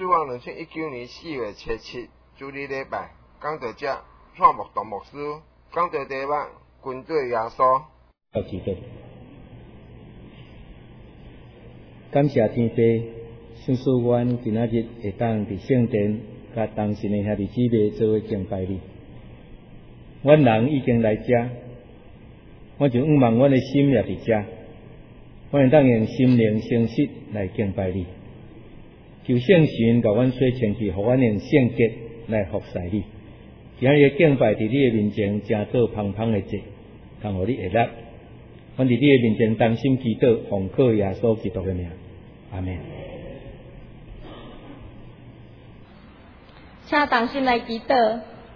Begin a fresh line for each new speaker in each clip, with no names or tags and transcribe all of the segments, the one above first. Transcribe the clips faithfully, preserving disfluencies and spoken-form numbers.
主往二零一九年四月初七主日礼拜，讲到这蔡牧道牧师讲到题目军队耶稣。
到几个？感谢天父，圣使阮今仔日会当伫圣殿，甲同神的兄弟姊妹做伙敬拜你。阮人已经来遮，我就仰望阮的心也伫遮，我会当用心灵诚实来敬拜你。求圣神甲阮洗清气，互阮用圣洁来服侍你。今仔日的敬拜伫你的面前，正做芳芳的祭，通互你会乐。阮伫你的面前担心祈祷，奉靠耶稣基督的名，阿门。
请同心来祈祷。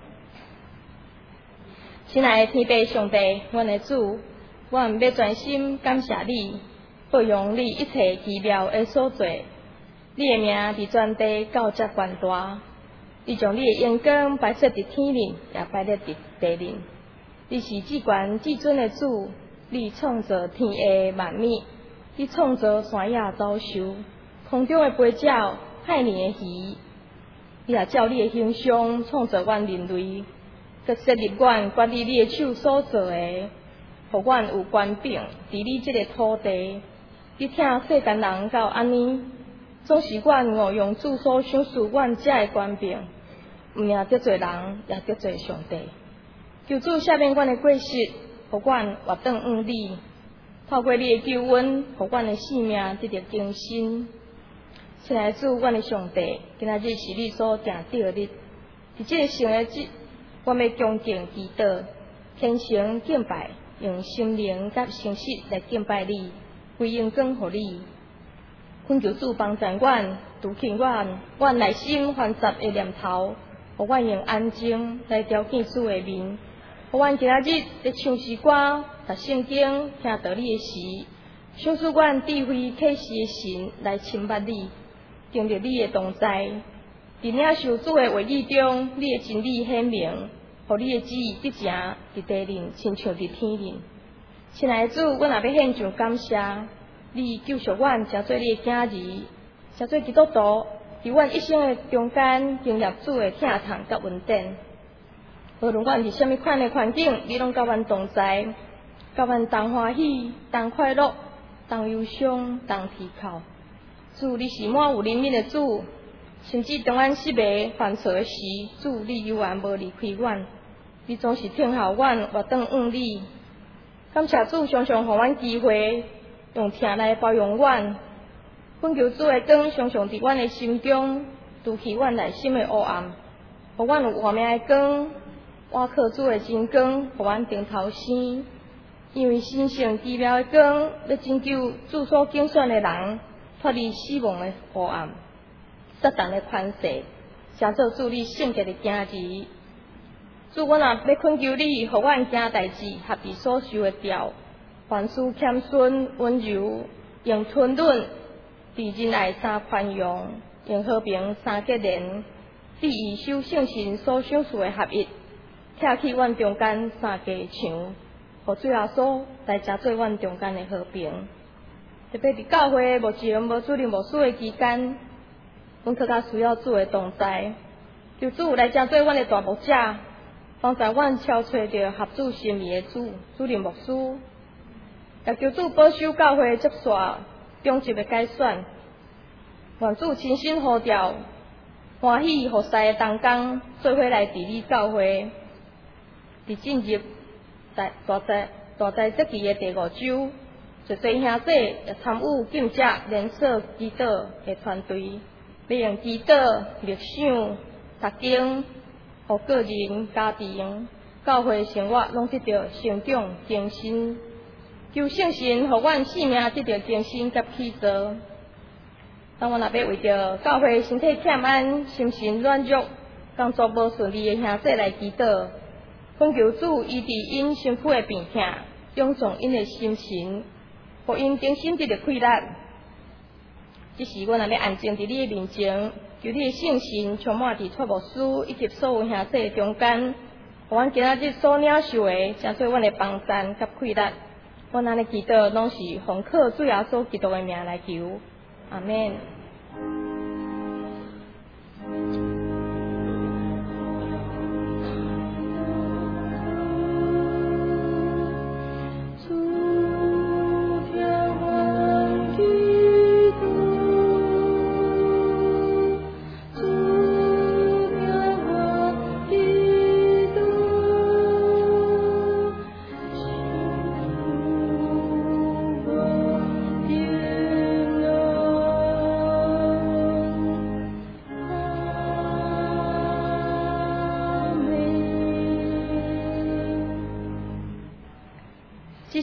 亲爱的天父上帝，阮的主，阮要专心感谢你，不用你一切奇妙的所做。你的名伫全地到遮悬大，你将你的阳光摆设伫天面，也摆列伫地面。你是至悬至尊的主，你创造天下万物，你创造山野走兽，空中的飞鸟，海里的鱼。你也照你的形象创造阮人类，佮设立阮管理你的手所做的，互阮有权柄伫你这个土地。你听世间人到安尼，总是阮误用主所赏赐阮遮的权柄，毋命得罪人，也得罪上帝。求主赦免阮的过失，互阮活转向你，透过你的救恩，互阮的性命得到更新。亲爱的主，阮的上帝，今仔日是你所定定的日，伫这个圣的日，阮要恭敬祈祷，虔诚敬拜，用心灵甲诚实来敬拜你，归荣光互你。恳求主帮助阮，除去阮阮内心烦杂的念头，互阮用安静来朝见主的面，互阮今仔日在唱诗歌、读圣经、听道理的时，赏赐阮智慧启示的神来亲捌你。经历你的同在，伫领受主的话语中，你的真理显明，互你的旨意得成伫地面，亲像伫天面。亲爱的主，阮也要献上感谢，你救赎阮，成做你的囝儿，成做基督徒，伫阮一生的中间经历主的疼痛甲恩典。无论阮伫什么款的环境，你拢甲阮同在，甲阮同欢喜、同快乐、同忧伤、同啼哭。主，你是满有怜悯的主，甚至当阮失迷犯错的时，主你犹原无离开阮，你总是听候阮活转向你。感谢主常常互阮机会，用疼来包容阮。恳求主的光常常伫阮的心中，除去阮内心的黑暗，互阮有活命的光，倚靠主的真光，互阮顶头生。因为神圣奇妙的光，要拯救主所拣选的人。脱离死亡的黑暗，撒旦的权势，成做主你圣洁的囝儿。主，阮也要恳求你，互阮行代志合你所受的调，凡事谦逊温柔，用吞忍、伫仁爱三宽容，用和平三结连，伫以守圣神所赏赐的合一，拆去阮中间三家墙，互主耶稣来成做阮中间的和平。特别伫教会无钱无主任无事的期间，阮更加需要主的同在，求主来成做阮的大牧者，帮助阮超找着合主心意的主主任牧师，也求主保守教会的接续中级的改选，愿主亲身呼召，欢喜互使的同工做伙来治理教会，伫进入大大灾大灾节期的第五周。侪侪兄弟也参与敬节连锁祈祷的团队，要用祈祷、默想、读经，互个人、家庭、教会生活拢得到成长更新。求圣神，互阮性命得到更新甲起造。当阮若要为着教会身体欠安、心神软弱、工作无顺利的兄弟来祈祷，恳求主医治因身躯的病痛，永壮因的心神。互因精神得到快乐。即时，阮也要安静伫你的面前，求你的圣神充满伫蔡牧师以及所有兄弟中间，互阮今仔日所领受的，成做阮的帮赞甲快乐。阮安尼祈祷，拢是奉靠主耶稣基督的名来求，阿免。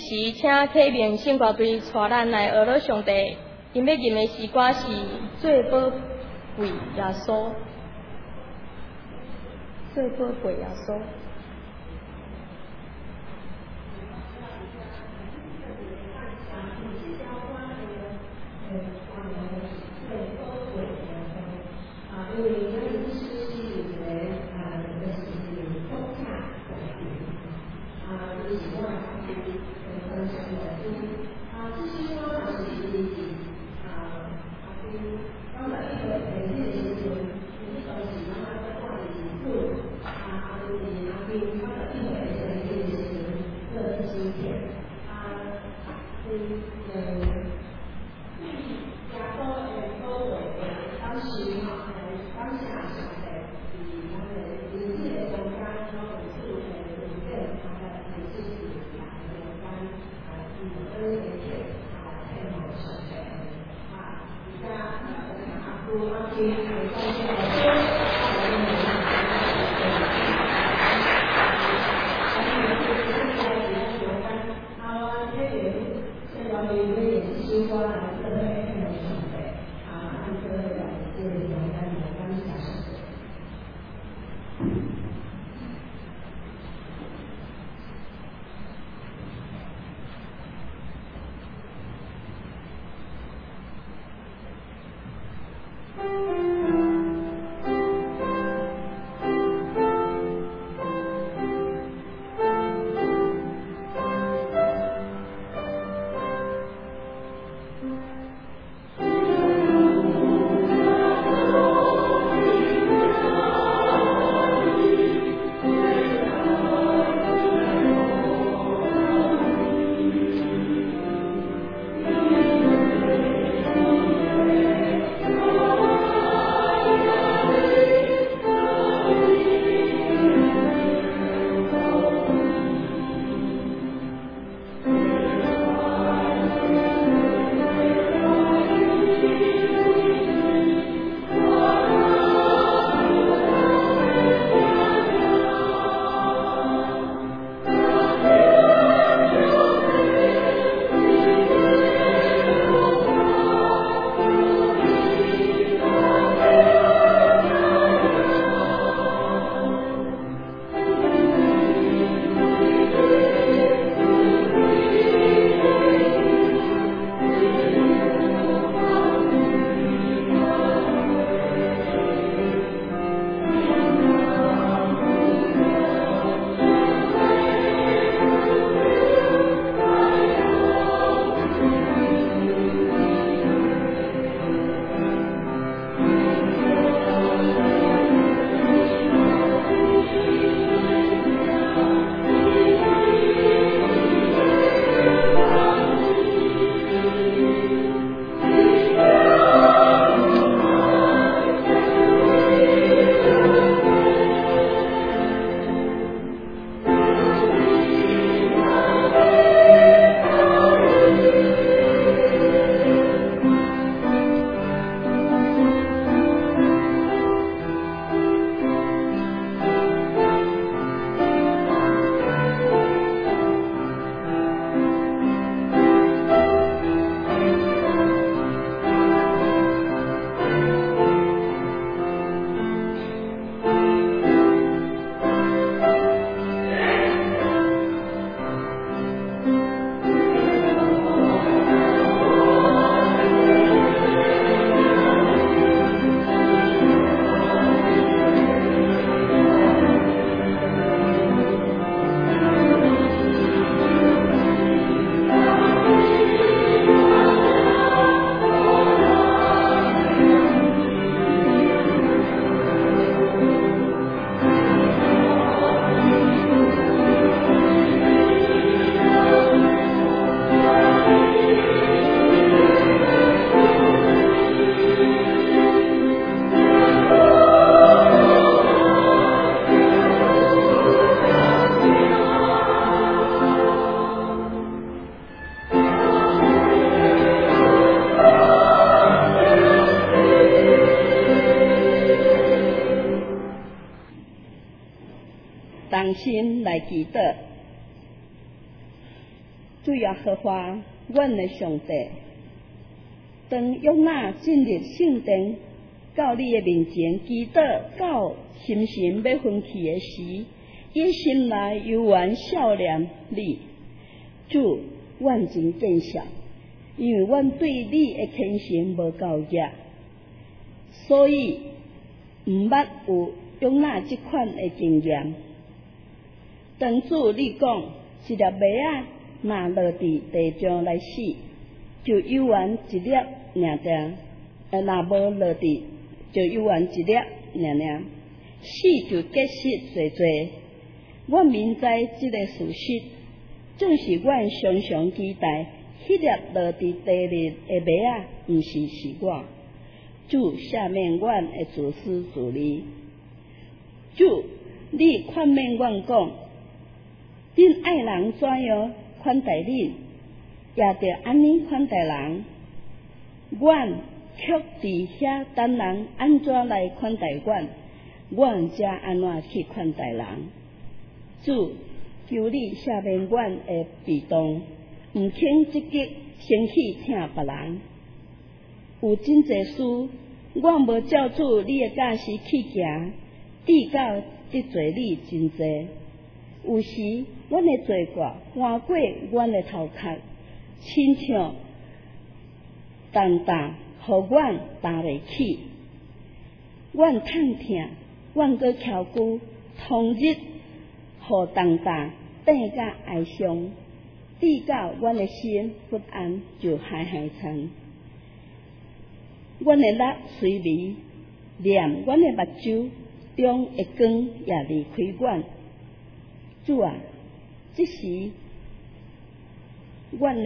时，请启明圣歌队带咱来学了上帝，因要吟的诗歌是最宝贵耶稣，最宝贵耶稣。
同心来祈祷。 主耶和华，阮的上帝，当约拿进入圣殿，到你的面前祈祷，到心神要分去的时，伊心内犹原少念你。主，阮真见笑，因为阮对你的虔诚无够热，所以毋捌有约拿即款的经验。当主你讲，一粒麦仔若落伫地上来死，就犹原一粒尔尔；呃，若无落伫，就犹原一粒尔尔。死就结实济济。我明知即个事实，正是阮常常期待，迄粒落伫地里的麦仔，毋是是我。主赦免阮的自私自利。主，你宽免阮讲，恁爱人怎样款待恁，也着安尼款待人。阮却伫遐等人安怎来款待阮，阮则安怎去款待人。主，求你赦免阮的被动，毋肯积极先去听别人。有真济事，我无照主你的教示去行，致到得罪你真济。有时阮的罪过换过阮的头壳，亲像重担，互阮担袂起。阮痛疼，阮阁翘久，同日互重担变甲哀伤，致到阮的心不安，就害害惨。阮的力随迷，念阮的目睭中的光也离开阮。主啊，即时阮的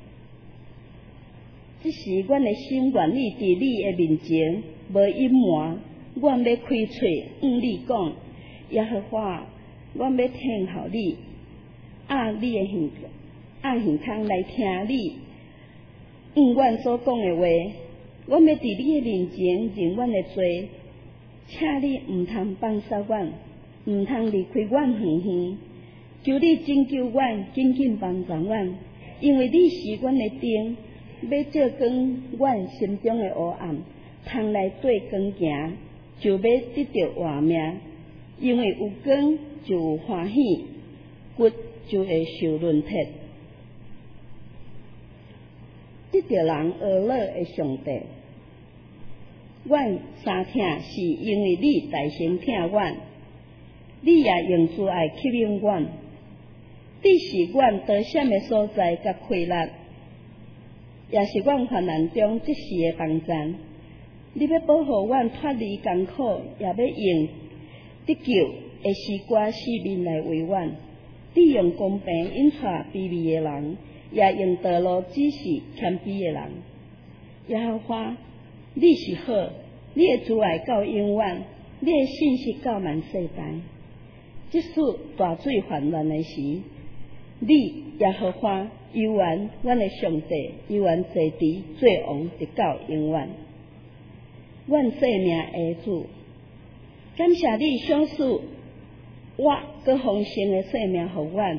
即时阮的心愿意伫你的面前无隐瞒，阮要开喙向你讲，耶和华，阮要听候你，按你的耳按耳孔来听你向阮所讲的话。阮要伫你的面前认阮的罪，请你毋通放杀阮，毋通离开阮远远。求你拯救阮，紧紧帮助阮，因为你是阮的灯，要照光阮心中的黑暗，通来对光行，就要得到活命。因为有光就有欢喜，骨就会受润贴。得到人恶乐的上帝，阮三听是因为你大声听阮，你也用慈爱吸引阮。你是阮得险的所在甲快乐，也是阮患难中即时的帮助。你要保护阮脱离艰苦，也要用得救的诗歌四面来为阮。你用公平引带卑微的人，也用道路指示谦卑的人。耶和华，你是好，你的慈爱够永远，你的信息够万世代。即使大水泛滥的时，你耶和华犹原阮的上帝，犹原坐伫做王，直到永远。阮生命的主，感谢你赏赐我各丰盛的生命互阮，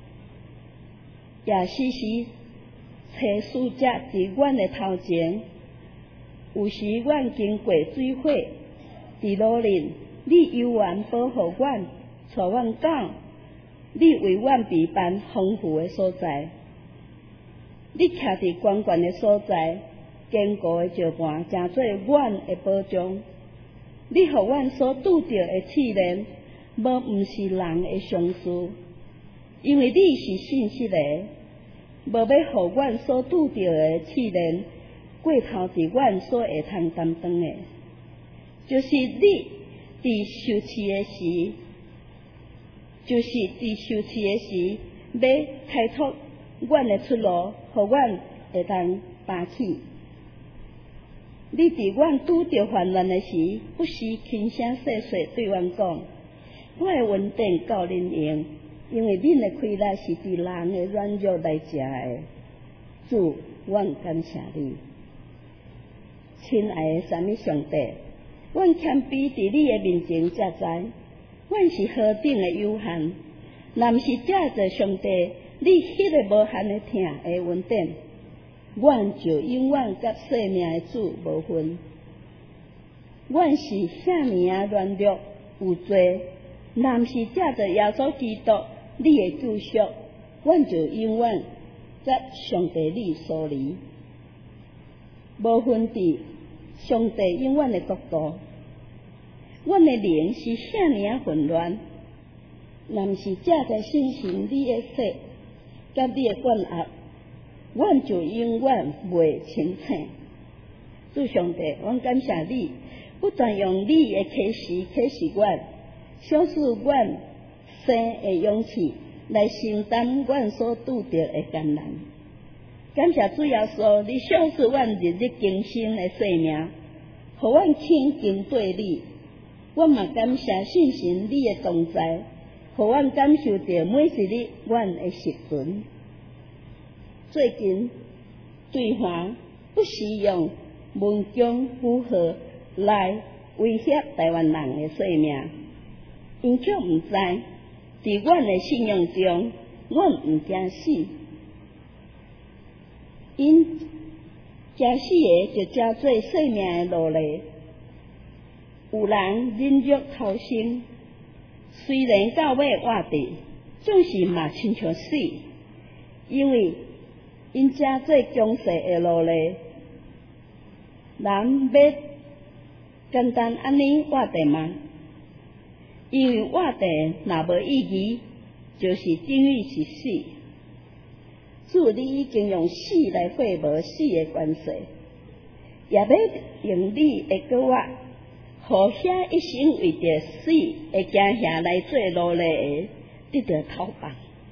也时时找使者伫阮的头前。有时阮经过水火，伫路人，你犹原保护阮，带阮到你为阮备办丰富的所在。你徛伫高悬的所在，坚固的石盘，成做阮的保障。你互阮所拄着的试炼，无毋是人的常事，因为你是信实的，无要互阮所拄着的试炼过头伫阮所会通担当的，就是你伫受试的时，就是伫受试的时，要开拓阮的出路，互阮会通爬起。你伫阮拄着患难的时，不时轻声细细对阮讲，我的稳定够恁用，因为恁的快乐是伫人的软弱来食的。主，阮感谢你，亲爱的三位上帝，阮谦卑伫你的面前才知，阮是何等的有限。若毋是借着上帝， 你迄个无限的疼的恩典，阮就永远甲生命的主无分。阮是遐尼啊软弱有罪，若是借着耶稣基督你的救赎，阮就永远甲上帝你疏离，无分伫上帝永远的国度。阮的灵是遐尼啊混乱，若毋是借着信心你的说，甲你的管压，阮就永远袂清醒。主上帝，阮感谢你，不断用你的启示启示阮，小使阮生的勇气来承担阮所拄着的艰难。感谢主耶稣，你小使阮日日更新的生命，互阮亲近对你。阮嘛感谢信心你的同在，互阮感受到每一日阮的时阵。最近对方不时用文攻武吓来威胁台湾人的生命，因却毋知，伫阮的信仰中，阮毋惊死，因惊死的就加做生命的路历。有人忍辱偷生，虽然到尾活着，总是嘛亲像死，因为因加做强势的路历。人要简单安尼活着吗？因为活着若无意义，就是等于是死。主你已经用死来废无死的关系，也要用你的国话，互遐一生为着死的惊吓来做努力的，得到头棒。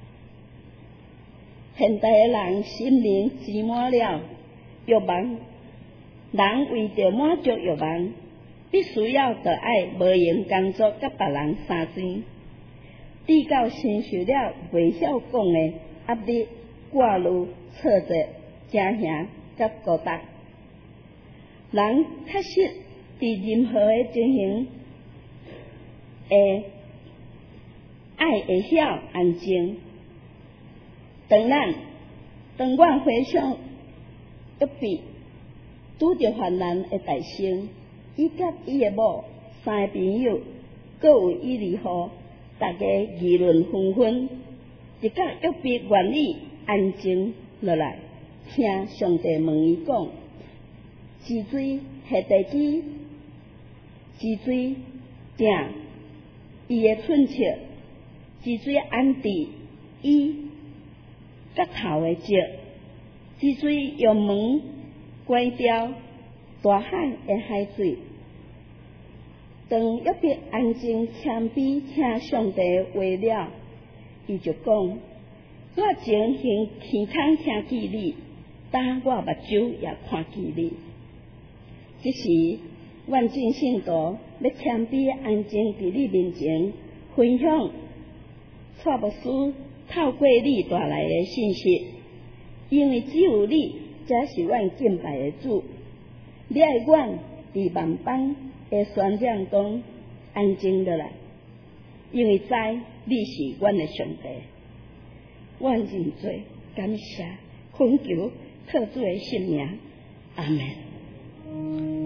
现代的人心灵挤满了欲望，人为着满足欲望，必须要着爱无闲工作，甲别人相争，直到承受了袂晓讲的压力、挂虑、挫折、惊吓甲孤单。人确实伫任何的情形，会爱会晓安静。当咱当阮回想约伯拄着患难的大生，伊甲伊的某三个朋友，各有伊离合，大家议论纷纷，直到约伯愿意安静落来，听上帝问伊讲：是水下地基，是水定伊的寸切，是水安置伊甲头的石，是水用门关掉大海的海水。当约伯安静谦卑听上帝话了，伊就讲：我前行天空听见你，打我目睭也看见你。这时，阮正信徒要谦卑安静伫你面前分享蔡牧师透过你带来的信息，因为只有你才是阮敬拜的主。你爱阮伫万邦的宣讲中安静落来，因为知你是阮的上帝。阮认罪感谢，恳求靠主的圣名，阿们。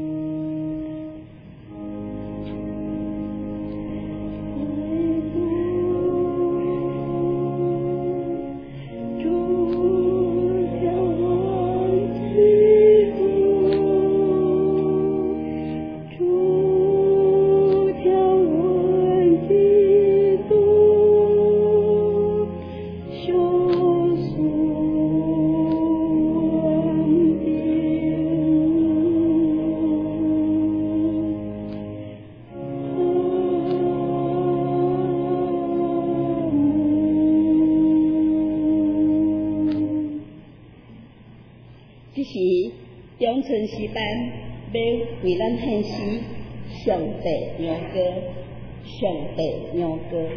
这是中春诗班要为咱献诗，上帝鸟歌，上帝鸟歌。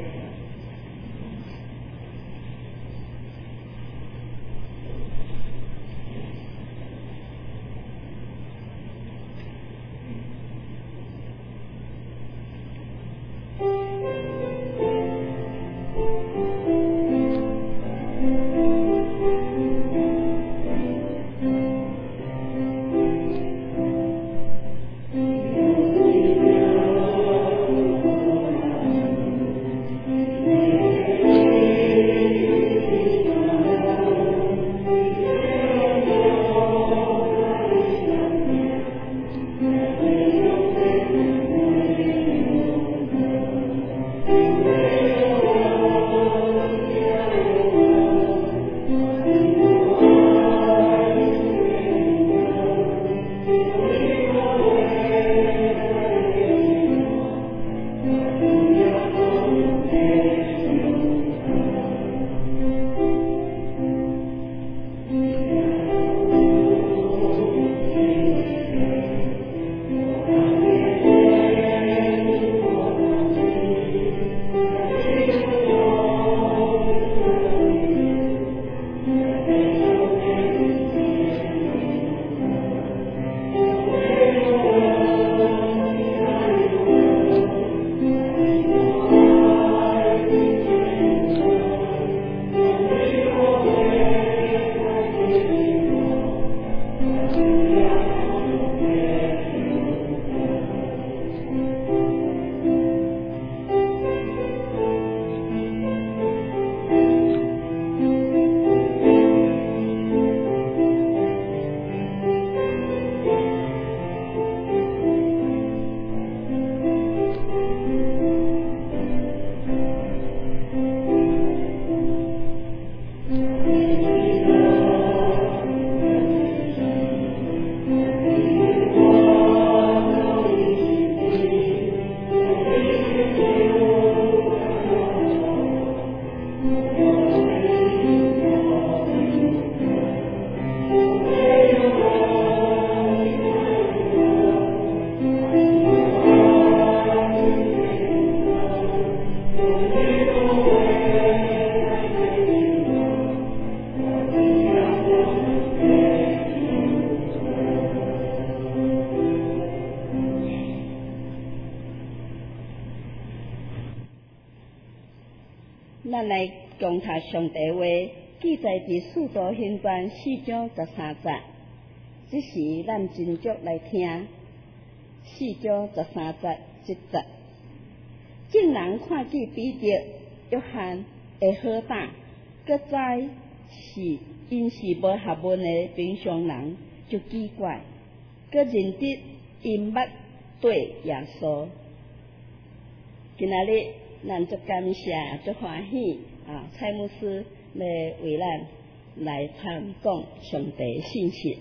咱来共读上帝话，记载伫《使徒行传》四章十三节。即时咱真足来听四章十三节即节。众人看见彼得、约翰会好胆，搁知是因是无学问的平常人，就奇怪，搁认得因捌对耶稣。今仔日咱足感谢、足欢喜啊！蔡牧师来为咱来谈讲上帝信息。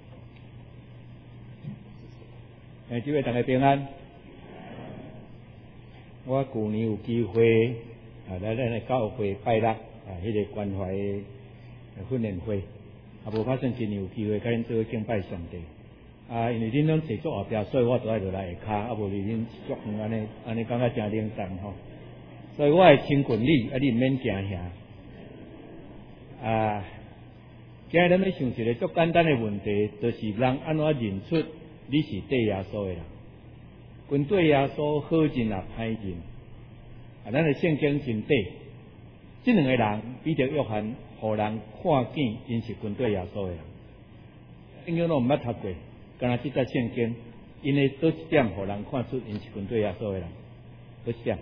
诶，诸位大家平安。我旧年有机会啊来咱的教会拜六啊，迄、那个关怀训练会，啊无发生今年有机会甲恁做伙敬拜上帝。啊，因为恁拢坐足后壁，所以我都爱落来下骹，啊无离恁足远安尼，安尼感觉真冷淡吼。所以我会亲近你，啊你毋免惊遐。啊，今日咱要想一个足简单的问题，就是人安怎认出你是对耶稣的人？跟对耶稣好人也歹人，啊，咱的圣经真短，这两个人彼得、约翰，互人看见因是跟对耶稣的人。圣经拢毋捌读过，敢若即只圣经，因为倒一点互人看出因是跟对耶稣的人，倒一点。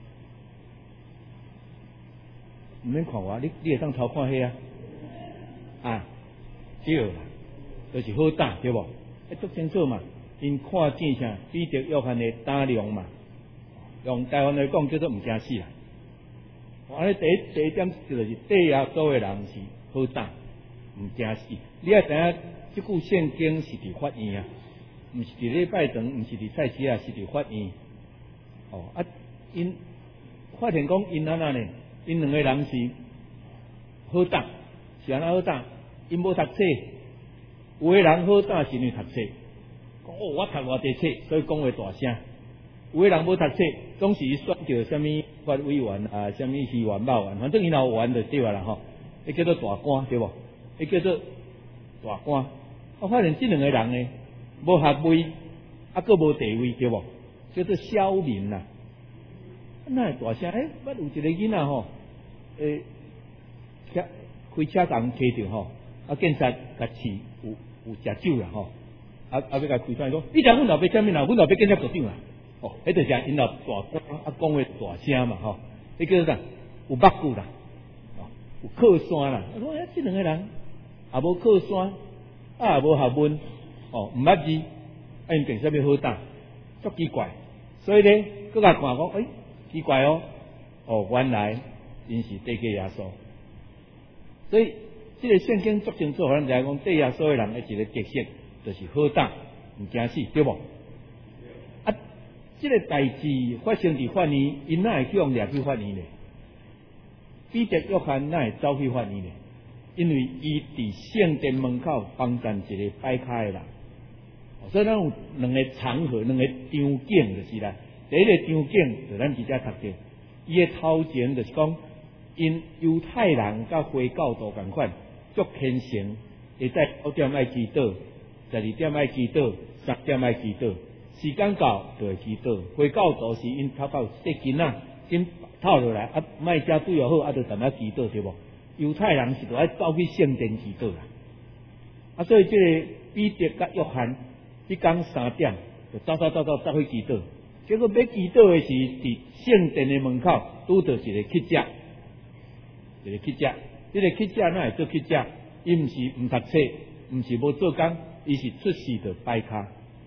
毋免看我，你你会当偷看迄啊？啊，对啦，就是好胆，对无？一足清楚嘛。因看见啥？彼得、约翰的胆量嘛，用台湾来讲叫做毋惊死啦。安尼第一第一点就是对耶稣的人是好胆，毋惊死。你要知影，即句圣经是伫法院啊，毋是伫礼拜堂，毋是伫菜市啊，是伫法院。哦啊，因法庭讲因安那呢？因两个人是好胆，是安那好胆？因无读册，有个人好胆是因为读册。讲哦，我读偌济册，所以讲话大声。有个人无读册，总是选到什么法委员啊，什么议员、某员，反正伊若有员就对啦吼。伊叫做大官对无？伊叫做大官。我发现这两个人呢，无学位，啊，佫无地位对无？叫做小民啦。那大声诶，捌有一个囡仔吼，诶，开开车共摕着吼，啊，警察甲饲有有食酒啦吼。啊啊！要甲开窗，伊讲，你知阮老爸啥物啦？阮老爸警察局长啦。哦，迄就是因老大官啊，讲话大声嘛吼。迄叫做啥？有目骨啦，哦，有靠山啦。我讲，即两个人也无靠山，啊也无学问，哦，毋捌字，啊因凭啥物好胆？足奇怪。所以咧，佮甲看讲，诶、欸，奇怪哦，哦，原来因是对假耶稣。所以，即、这个圣经足清楚，互咱知影讲对耶稣的人的一个特色。就是好胆，毋惊死，对无？啊，这个代志发生伫法院，因哪会去用掠去法院呢？彼得、约翰哪会走去法院呢？因为伊伫圣殿门口帮站一个摆卡的人，所以咱有两个场合，两个场景就是啦。第一个场景就咱直接读着，伊的头前就是讲，因犹太人甲回教徒共款，足虔诚，会在九点爱祈祷。十二点爱祈祷，三点爱祈祷，时间到就会祈祷。回教徒是因头到细囡仔，先透落来，啊，卖食水又好，啊，就踮遐祈祷对无？犹太人是着爱走去圣殿祈祷啦。啊，所以这个彼得甲约翰，迄天三点就走走走走走去祈祷。结果要祈祷的是伫圣殿的门口拄到一个乞丐，一个乞丐。这个乞丐哪会做乞丐？伊毋是毋读册，毋是无做工。伊是出世就摆卡，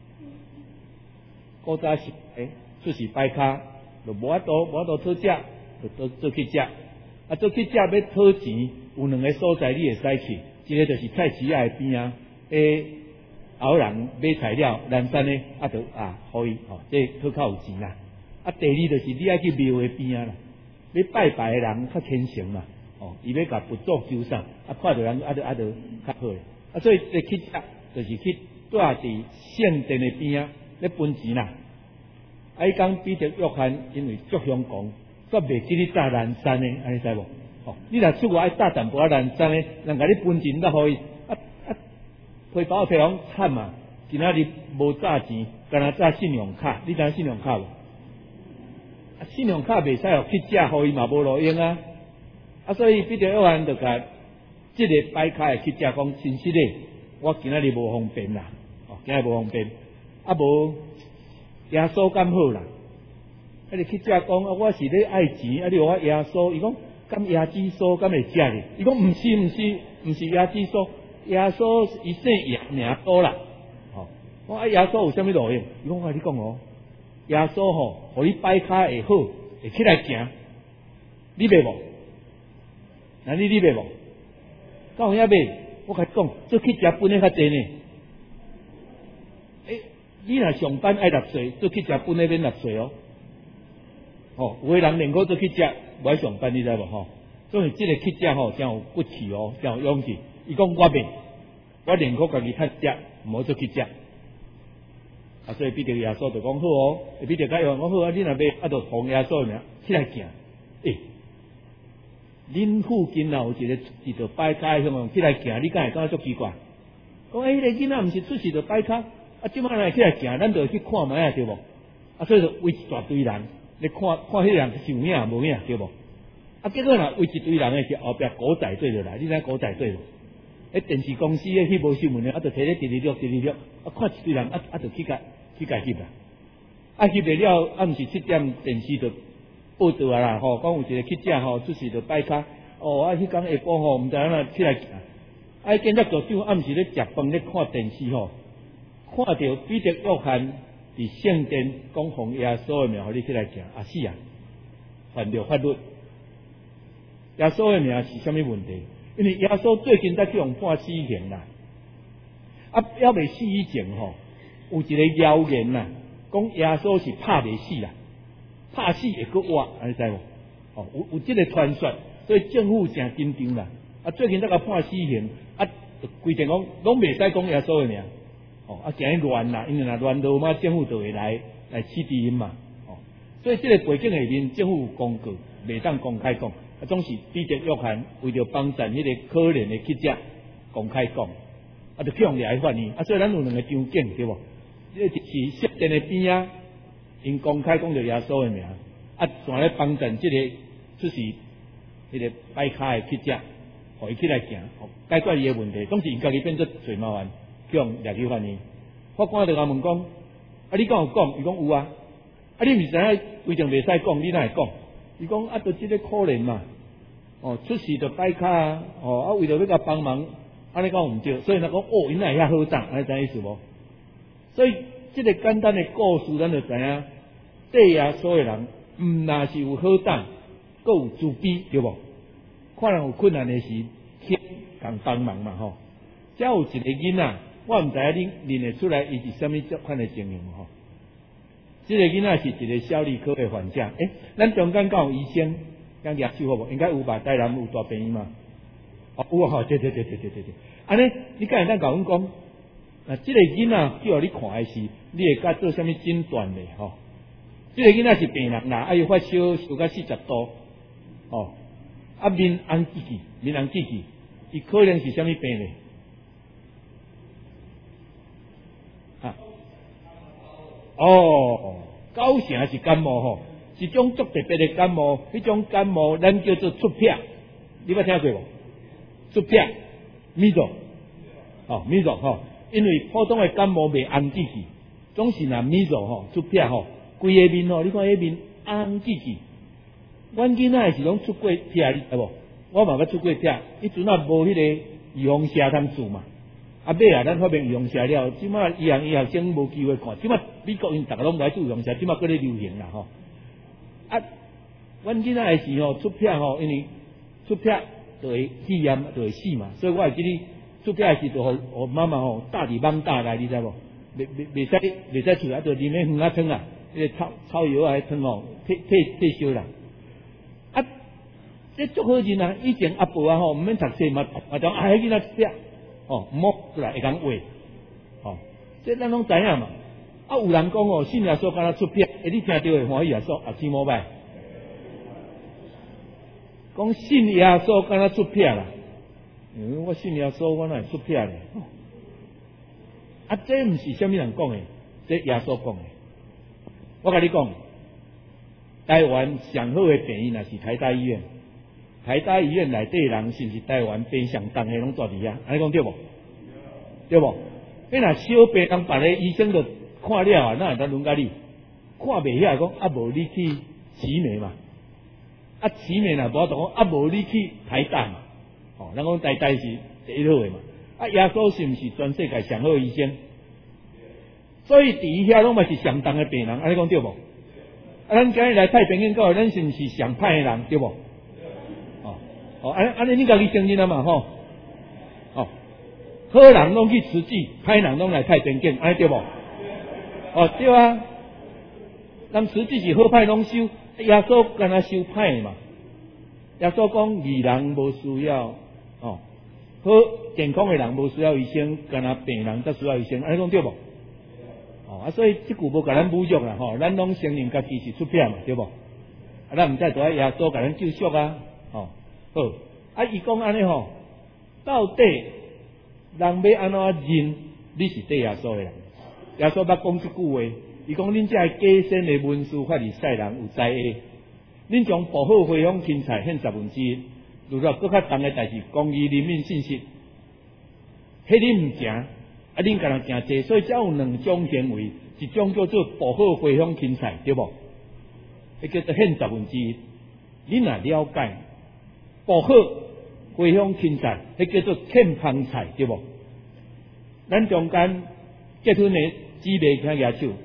古早时诶，出世摆卡，就无法度无法度讨食，就做做乞丐。啊，做乞丐要讨钱，有两个所在你会使去，一个就是菜市仔边啊，诶，后人买材料，南山咧，啊，就啊，可以吼，这讨较有钱啦。啊，第二就是你爱去庙的边啊啦，要拜拜的人较虔诚嘛，哦，伊要甲佛祖求啥，啊，看到人啊，就啊，就较好咧。啊，所以这乞丐。就是去住伫圣殿的边啊，咧分钱啦。啊，伊讲彼得、约翰因为足香港，煞袂记你搭南山呢，安尼知无？哦，你若出外爱搭淡薄仔南山呢，人甲你分钱才可以。啊啊，皮包皮拢惨嘛，今仔日无炸钱，干那炸信用卡，你知信用卡无？啊，信用卡袂使互乞丐，互伊嘛无路用啊。 啊，所以彼得约翰就甲即个摆卡的去食讲，真实诶，我今仔日无方便啦，哦，今日无方便，啊无耶稣敢好啦。啊！你去食讲啊，我是咧爱钱，啊！你话我耶稣，伊讲敢椰子酥敢会食哩？伊讲毋是毋是毋是椰子酥，耶稣伊姓耶名多啦。吼，我啊耶稣有啥物路用？伊讲我甲你讲哦，耶稣吼，互你摆骹会好，会起来行，你袂无？那你你袂无？到遐袂？我甲你讲，做去食饭诶较济呢。诶，你若上班爱纳税，做去食饭诶免纳税哦。哦，有个人连个做去食，无爱上班，你知无吼？所以即个去食吼，真有骨气哦，真有勇气。伊讲我袂，我连个家己趁食，毋好做去食。啊，所以彼得耶稣就讲好哦，彼得甲伊讲好啊，你若要啊，就奉耶稣名起来行。诶，恁附近啊有一个一条摆卡向往起来行，你敢会感觉足奇怪？讲诶，迄个囡仔毋是出世就摆卡，啊，即摆来起来行，咱就去看卖啊，对无？啊，所以就围一大堆人。你看看迄人是有影无影对无？啊，结果若围一堆人诶，是后壁狗仔队就来，你知狗仔队无？迄电视公司诶，迄无新闻诶，啊，就摕咧直直录直直录，啊，看一堆人，啊啊，就去甲去甲翕啦。啊，翕袂了，啊，毋是七点电视就报道啊啦，吼，讲有一个去食吼，出事就摆卡，哦，啊，迄工下晡吼，毋知影哪起来，啊，今日组长啊，毋是咧食饭咧看电视吼，看到彼得约翰。伫圣殿讲奉耶稣诶名，互你起来行，啊是啊，犯着法律。耶稣诶名是啥物问题？因为耶稣最近才去用判死刑啦，啊，还未死以前吼，有一个谣言啦，讲耶稣是拍未死啦，拍死会搁活，安尼知无？哦，有有即个传说，所以政府诚紧张啦。啊，最近才甲判死刑，啊，规定讲拢袂使讲耶稣诶名。哦，啊，惊伊乱啦，因为若乱到嘛，政府就会来来起底因嘛。哦，所以这个背景下面，政府有公告，袂当公开讲，啊，总是彼得约翰为着帮衬迄个可怜的记者公开讲，啊，就去用来反映。啊，所以咱有两个场景对无？这个是设定的边啊，因公开讲着耶稣的名，啊，全咧帮衬这个就是迄个摆卡的记者，互伊起来行，解决伊的问题，总是因家己变做最麻烦。用掠去反映，法官就甲问讲：啊，你敢有讲？伊讲有啊。啊，你毋是知影规定袂使讲，你哪会讲？伊讲啊，就即个可怜嘛。哦，出事就摆卡啊。哦，啊，为着要甲帮忙，安尼讲毋对。所以他讲哦，因来遐好当，安尼知意思无？所以即个简单的故事，咱就知影，对耶稣的人，毋那是有好当，阁有自卑，对无？可能有困难的时，天共帮忙嘛吼。只有一个囡仔。我毋知影恁认得出来，伊是啥物这款的情形吼？这个囡仔是一个小儿科的患者。诶、欸，咱中间敢有医生，敢举手好无？应该有吧？台南有大病院嘛？哦，有啊！吼，对对对对对对对。安尼，你敢会当甲阮讲？啊，这个囡仔叫互你看的是，你会甲做啥物诊断的吼？这个囡仔是病人啦，啊，伊发烧烧到四十度，哦，啊，面红记记，面红记记，伊可能是啥物病呢？哦，九成是感冒吼，是种足特别的感冒，迄种感冒咱叫做出片，你捌听过无？出片，咪做，哦，咪做吼，因为普通的感冒袂红记记，总是若咪做吼出片吼，规个面吼，你看迄面红记记，阮囡仔是拢出过片，你知无？我嘛捌出过片，迄阵啊无迄个预防针通做嘛。啊，尾啊，咱发明预防针了，即马医学医学生无机会看，即马美国因逐个拢来做预防针，即马搁咧流行啦吼。啊，阮囡仔诶时吼出片吼，因为出片就会肺炎就会死嘛，所以我会记你出片诶时就互互妈妈吼大伫网大来，你知无？袂袂袂使袂使出来，就啉迄远仔汤啊，迄个草草药啊汤吼退退退烧啦。啊，这足好认啊！以前阿婆啊吼，毋免读册嘛，嘛讲啊，迄囡仔出片。哦，莫过来会讲话，哦，这咱拢知影嘛。啊，有人讲哦，信耶稣敢若出片，诶，你听到会欢喜耶稣啊，起毛歹。讲信耶稣敢若出片啦，嗯，我信耶稣，我哪会出片咧？啊，这毋是啥物人讲诶，这耶稣讲诶。我甲你讲，台湾上好诶病院也是台大医院， 台大医院内底人是毋是台湾病上重的拢住伫遐？安尼讲对无？对无？你若小病人别个医生就看了啊，哪会当轮到你？看袂晓讲啊，无你去奇美嘛？啊，奇美若无就讲啊，无你去台大嘛？哦，咱讲台大是第一好的嘛。啊，耶稣是毋是全世界上好的医生？所以伫遐拢嘛是上重的病人，安尼讲对无？啊，咱今日来太平间教会，咱是毋是上歹的人对无？哦，安安尼你家己承认啊嘛吼，哦，好人拢去慈济，歹人拢来太平间，安尼对无？哦，对啊，咱慈济是好歹拢收，耶稣干那收歹嘛。耶稣讲义人无需要，哦，好健康的人无需要医生，干那病人才需要医生，安尼讲对无？哦，啊，所以即句无甲咱侮辱啦吼，咱拢承认家己是出片嘛，对无？啊，咱毋知在耶稣甲咱救赎啊，哦。好，啊！伊讲安尼吼，到底人要安怎认你是对耶稣的人？耶稣捌讲一句话，伊讲恁这假先的文书发伫世人有知会，恁将布好回乡芹菜献十分之一，如果搁较重的代志，公义、人民、信息，迄恁毋行，啊恁干若诚济，所以才有两种行为，一种叫做布好回乡芹菜，对无？迄叫做献十分之一，恁若了解。布好回乡芹菜，迄叫做欠芳菜，对无？咱中间结婚的姊妹请举手，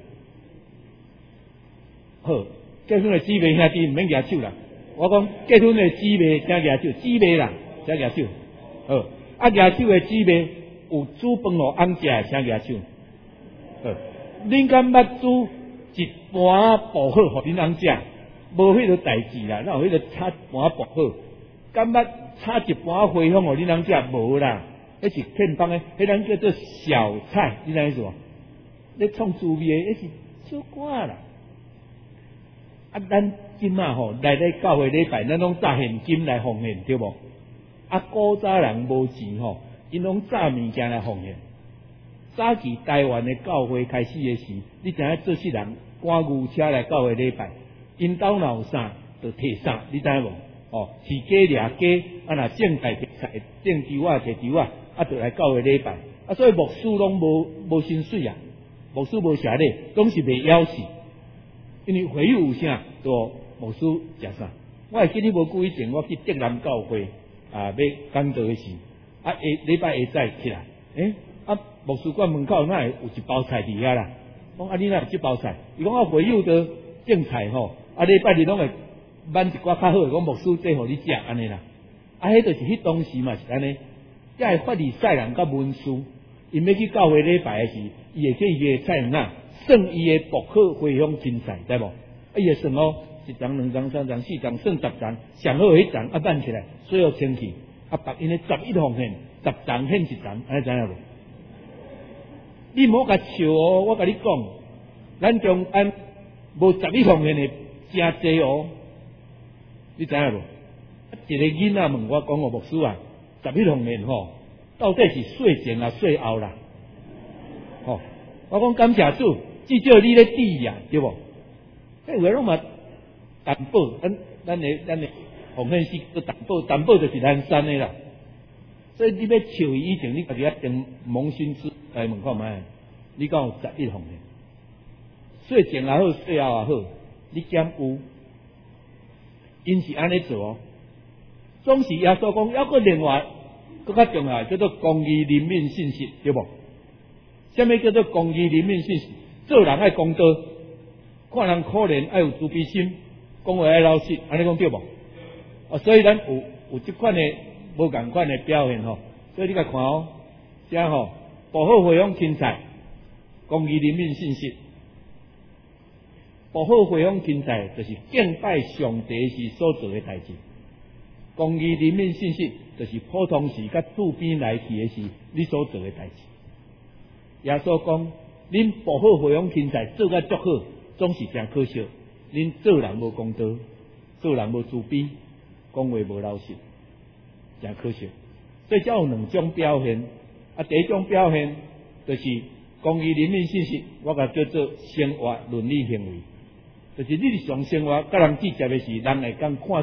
好，结婚的姊妹兄弟毋免举手啦。我讲结婚的姊妹请举手，姊妹啦请举手，好，啊举手的姊妹有煮饭互翁食的请举手，好，恁敢捌煮一盘布好互恁翁食？无迄个代志啦，哪有迄个炒盘布好？敢捌炒一盘回乡互恁翁食无啦？迄是欠芳的，迄人叫做小菜，你知意思无？你创滋味的，迄是小寡啦。啊，咱今仔吼来咧教会礼拜，咱拢炸现金来奉献，对无？啊，古早人无钱吼，因拢炸物件来奉献。早期台湾的教会开始的时，你知影做世人赶牛车来教会礼拜，因兜若有啥就摕啥，你知影无？哦，饲鸡掠鸡，啊，若种大白菜，种猪啊，摕猪啊，啊，就来教会礼拜。啊，所以牧师拢无无薪水啊，牧师无谢礼，拢是袂枵死。因为会有啥，就牧师食啥。我会记得无久以前，我去德南教会啊，要讲道的时，啊，下礼拜下早起来，诶、欸，啊，牧师馆门口哪会有一包菜伫遐啦？讲啊，你哪有这包菜？伊讲啊，会有的种菜吼，啊，礼拜日拢会。挽一寡较好，讲牧师这互你食安尼啦，啊，迄就是迄当时嘛是安尼，才会发伫世人甲文书，因要去教会礼拜诶时，伊会去伊诶菜园啊，算伊诶薄荷回乡芹菜，知无？啊，伊会算哦，一张、两张、三张、四张，算十张，上好迄张啊挽起来，水互清气，啊，白因诶十一奉献，十张献一张，安尼知影无？你莫甲笑哦，我甲你讲，咱中间无十一奉献诶真济哦。你知影无？一个囡仔问我讲哦，牧师啊，十一奉献吼，到底是税前啊税后啦？吼、哦，我讲感谢主，至少你咧抵呀，对无？迄有诶拢嘛担保，咱咱诶咱诶奉献是个担保，担保就是咱山诶啦。所以你要笑伊以前，你家己一定扪心自来问看觅，你讲有十一奉献，税前也好，税后也好，你减有？因是安尼做哦，总是耶稣讲，还佫另外佫较重要，叫做公义、人民、信息，对无？什么叫做公义、人民、信息？做人爱公道，看人可怜爱有慈悲心，讲话爱老实，安尼讲对无？哦，所以咱有有即款的无共款的表现吼，所以你甲看哦，遮吼，保护回乡芹菜，公义、人民、信息。保护回乡芹菜，就是敬拜上帝时所做的代志；公义、人民、信息，就是普通时甲厝边来去的时你所做的代志。耶稣讲：恁保护回乡芹菜做甲足好，总是真可惜。恁做人无公道，做人无慈悲，讲话无老实，真可惜。所以才有两种表现。啊，第一种表现就是公义、人民、信息，我甲叫做生活伦理行为。就是你日常生活甲人接触的时，人会敢看出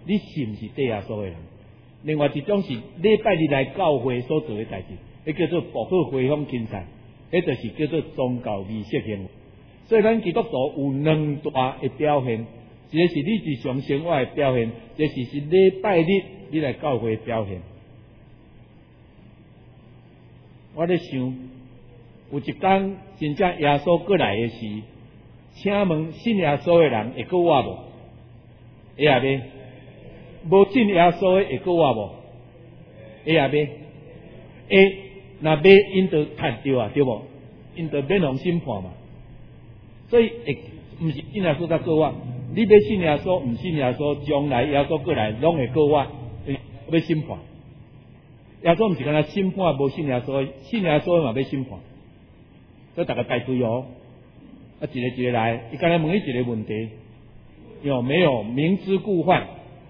你是毋是对耶稣的人？另外一种是礼拜日来教会所做的代志，迄叫做报告回乡庆菜，迄就是叫做宗教仪式行为。所以咱基督徒有两大的表现，一个是你日常生活的表现，一个是礼拜日你来教会的表现。我咧想，有一天真正耶稣过来的时，请问信耶稣的人会过我无？会啊袂？无信耶稣的会过我无？会啊袂？会，若袂因就赚着啊，对无？因就免互审判嘛。所以会毋是信耶稣才过我，你要信耶稣，毋信耶稣，将来耶稣过来拢会过我，要审判。耶稣毋是干那审判无信耶稣，信耶稣嘛要审判。所以大家排队哦，啊一个一个来，伊干那问伊一个问题，有没有明知故犯？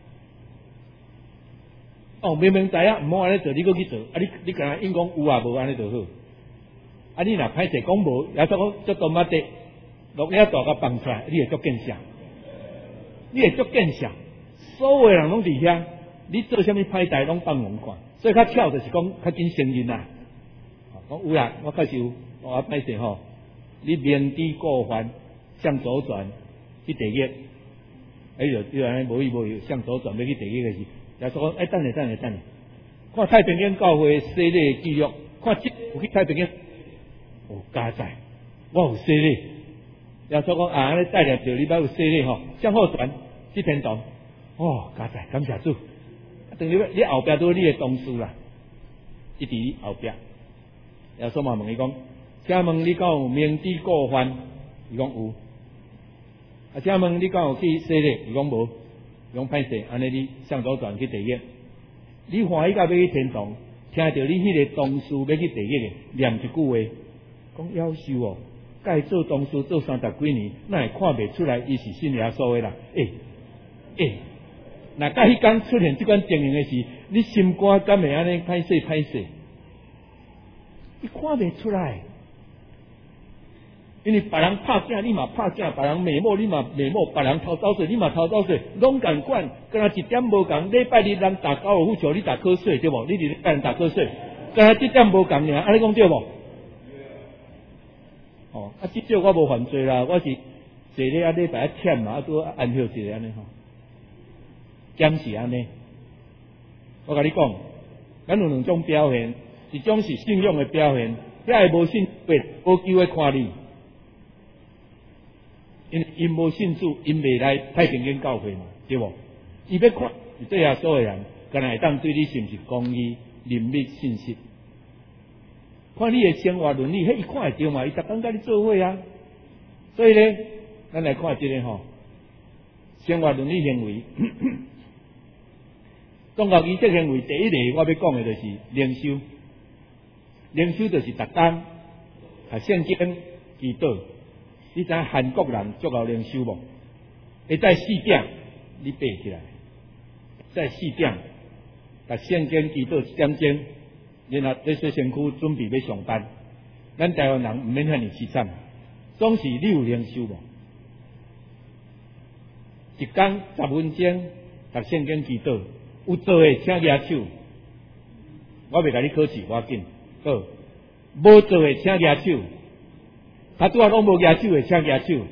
哦，明明知影毋好安尼做，你搁去做，啊你你干那应讲有啊无安尼就好。啊你若歹势讲无，耶稣讲这多么的，落了大甲放出来，你会足见笑，你会足见笑，所有人拢伫遐，你做啥物歹代拢放人看。所以较巧就是讲较紧承认啦，讲有啦，我确实有，我歹势吼，你明知故犯，向左转去地狱，哎就就安尼无伊无伊向左转要去地狱的是，耶稣讲哎等下等下等下，看太平间教会洗礼的记录，看即有去太平间，哦加载，我有洗礼，耶稣讲啊安尼带着着你捌有洗礼吼，向后转去天堂，哦加载感谢主。等于你后壁都是你的同事啦，一直后壁。耶稣嘛问伊讲，请问你敢有明知故犯？伊讲有。啊，请问你敢有去洗礼？伊讲无。伊讲歹势，安尼你向左转去地狱。你欢喜甲要去天堂，听到你迄个同事要去地狱的，念一句话，讲夭寿哦，甲伊做同事做三十几年，哪会看袂出来伊是信耶稣的啦？诶、欸、诶。欸若甲迄天出现即款情形的时，你心肝敢会安尼歹势歹势？你看袂出来，因为别人拍囝你嘛拍囝，别人骂某你嘛骂某，别人偷走税你嘛偷走税，拢共管，敢若一点无共。礼拜日人打高尔夫球，你打瞌睡对无？你伫甲人打瞌睡，敢若一点无共尔，安尼讲对无？哦，啊，至少我无犯罪啦，我是坐咧啊礼拜一忝嘛，啊拄安休一下安尼吼。检是安尼，我甲你讲，咱有两种表现，一种是信仰的表现，遐个无信佛，无机会看你，因因无信主，因未来太平间教会嘛，对无？伊要看是对下所有人，敢若会当对你是毋是公义、灵密、信息，看你的生活伦理，迄伊看会着嘛，伊逐工甲你做伙啊。所以咧，咱来看即个吼，生活伦理行为。宗教仪式行为第一个我要讲的就是灵修，灵修就是逐工啊圣经祈祷。你知影韩国人足够灵修无？会在四点你爬起来，在四点把圣经祈祷一点钟，然后在洗身躯准备要上班。咱台湾人毋免遐尼凄惨，总是你有灵修无？一工十分钟把圣经祈祷。有做诶，请举手。我袂甲你考试，我紧。好，无做诶，请举手。他拄啊拢无举手诶，请举手。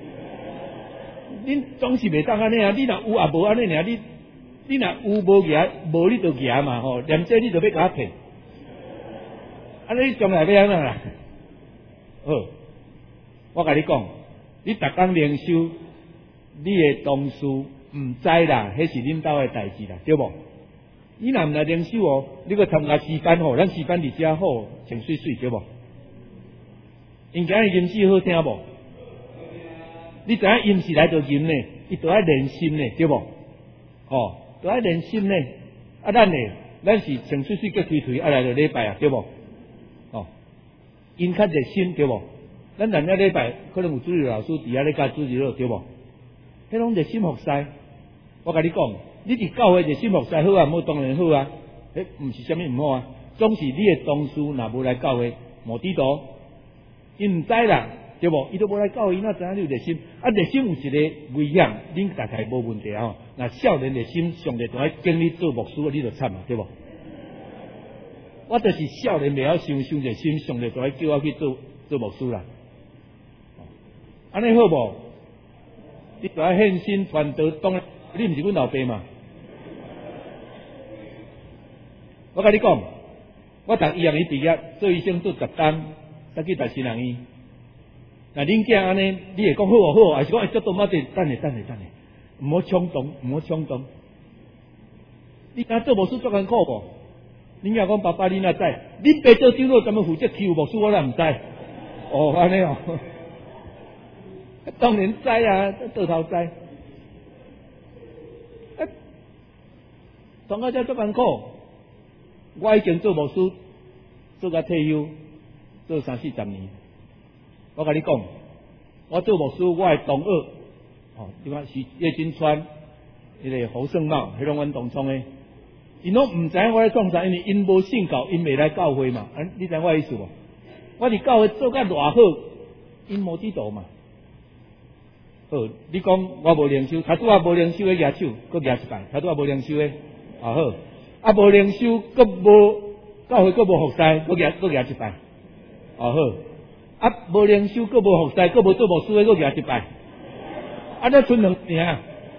恁总是袂当安尼啊！你若有也无安尼尔，你你若有无举，无你就举嘛吼。连这你就要甲我骗。安尼你将来要安怎啦？好，我甲你讲，你逐工灵修，你诶同事。毋知啦，迄是恁兜诶代志啦，对无？你若毋来灵修哦，你搁参加诗班吼，咱诗班伫遮好，穿水水对无？因今日吟诗好听无？你知影吟是来着吟呢，伊都爱练心呢，对无？哦，都爱练心呢。啊，咱呢，咱是穿水水叫推推，啊来着礼拜啊，对无？哦，因较热心对无？咱人家礼拜可能有主日老师伫遐咧教主日咯，对无？迄拢热心服侍。我甲你讲，你伫教会热心服侍好啊，无当然好啊，迄毋是啥物毋好啊，总是你诶同事若无来教会，无知道，因毋知啦， 对无？伊都无来教会，那怎样有热心？啊，热心有一个危险，恁大概无问题吼。那少年热心，上帝仲爱经你做牧师，你就惨嘛，对无？我就是少年未晓伤伤热心，上帝仲爱叫我去做做牧师啦。安尼好无？你就爱献身传道，当然你毋是阮老爸嘛。我甲你讲，我读医学院毕业，做医生做十单，再去读新人医。那恁囝安尼，你会讲好啊好啊，还是讲会做多么的？等下等下等下，唔好冲动，唔好冲动。你敢做牧师做艰苦无？恁囝讲爸爸，你哪知？恁爸做长老，专门负责欺负牧师，我哪唔知？哦，安尼哦，当然知啊，倒头知。啊，当我遮做艰苦。我已经做牧师，做到退休，做三四十年。我甲你讲，我做牧师，我的同学，哦，你看是叶金川，迄个侯胜茂，迄拢阮同窗的，因拢唔知影我咧创啥，因为因无信教，因未来教会嘛。啊，你知我意思无？我伫教会做甲偌好，因无知道嘛。好，你讲我无灵修，他拄啊无灵修的举手，搁举一摆；他拄啊无灵修的，啊好。啊，无灵修，阁无教会，阁无服侍，阁举阁举一摆，哦好。啊，无灵修，阁无服侍，阁无做牧师，阁举一摆。啊，那剩两件。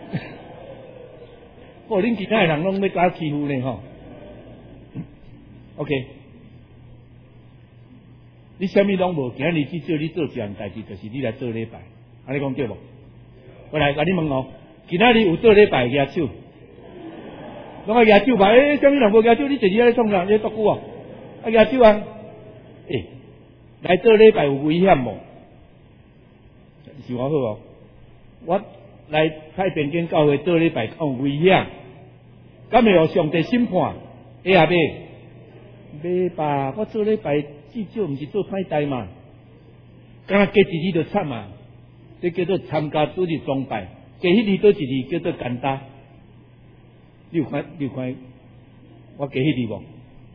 哦，恁其他的人拢要甲欺负呢吼。OK， 你啥物拢无，今日只叫你做一样代志，就是你来做礼拜。安尼讲对无？我来甲你问哦，今仔日有做礼拜举手？拢爱举手吧？诶，啥物人无举手？你自己咧创啥？你多久啊？啊举手啊！诶，来做礼拜有危险无？是我好哦。我来太平间教会做礼拜有危险，敢会互上帝审判？会啊袂？袂吧？我做礼拜至少毋是做歹代嘛，敢若加一字就惨嘛。这叫做参加主日崇拜，加迄字多一字叫做简单。你有看？你有看？我加迄字无？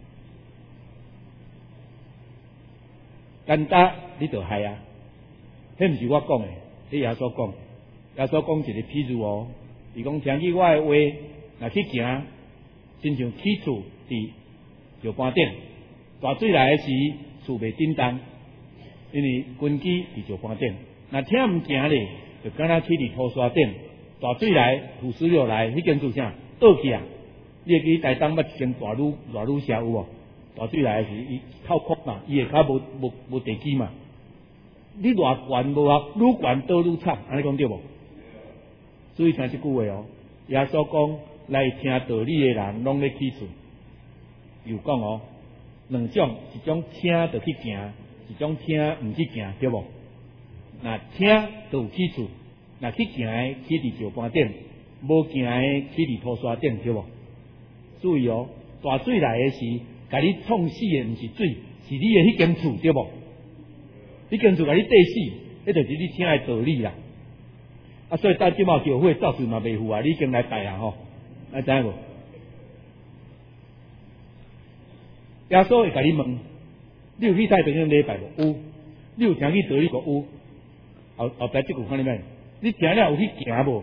简单你就害啊！迄毋是我讲的，迄耶稣讲。耶稣讲一个譬如哦，伊讲听见我的话，若去行，亲像起厝伫石板顶，大水来的时，厝袂震动，因为根基伫石板顶。若听毋行咧，就敢若起伫土沙顶，大水来，土石流来，迄间厝啥倒去啊！你会记台东捌一间大路大路社有无？大水来的时，伊透空嘛，伊下骹无无无地基嘛。你偌悬无啊，愈悬倒愈惨，安尼讲对无？注意听即句话哦。耶稣讲，来听道理的人，拢咧起厝。又讲哦，两种，一种听就去行，一种听毋去行，对无？那听就有起厝，那去行的起伫石板顶，无行的起伫土沙顶，对无？注意哦，大水来的时，甲你冲死的毋是水，是你的迄间厝，对无？迄间厝甲你缀死，迄就是你听的道理啦。啊，所以到即马教会造水嘛袂赴啊，你已经来带啊吼，啊知影无？耶稣会甲你问，你有去太平间礼拜无？有。你有听去道理无？有。后后壁即句看你咩？你听了有去行无？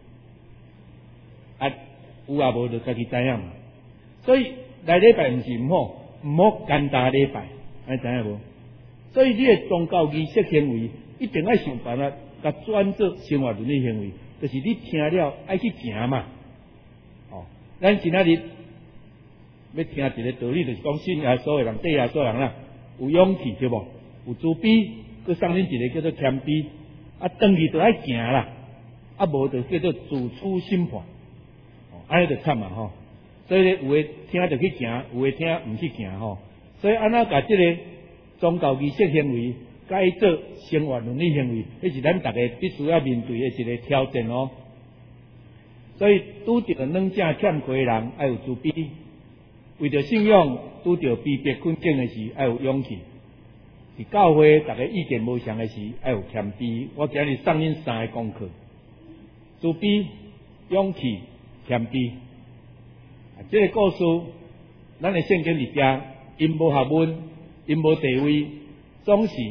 啊，有啊无就家己知影嘛。所以来礼拜毋是毋好，毋好简单礼拜，安知影无？所以你的宗教仪式行为一定要想办法。甲转做生活伦理行为，就是你听了爱去行嘛。哦，咱今仔日要听一个道理，就是讲信耶稣的人对耶稣人啦，有勇气对无？有慈悲，佮送恁一个叫做谦卑。啊，登去就爱行啦，啊无就叫做自处审判。哦，安尼就惨嘛吼。所以咧，有诶听就去行，有诶听毋去行吼。所以安怎甲即个宗教仪式行为？改做生活伦理行为，迄是咱大家必须要面对的一个挑战哦。所以拄着软正欠缺的人，要有慈悲；为着信仰拄着逼迫困境的时，要有勇气。伫教会大家意见无相的时，要有谦卑。我今日送恁三个功课：慈悲、勇气、谦卑。啊，这个故事，咱的圣经里边，因无学问，因无地位，总是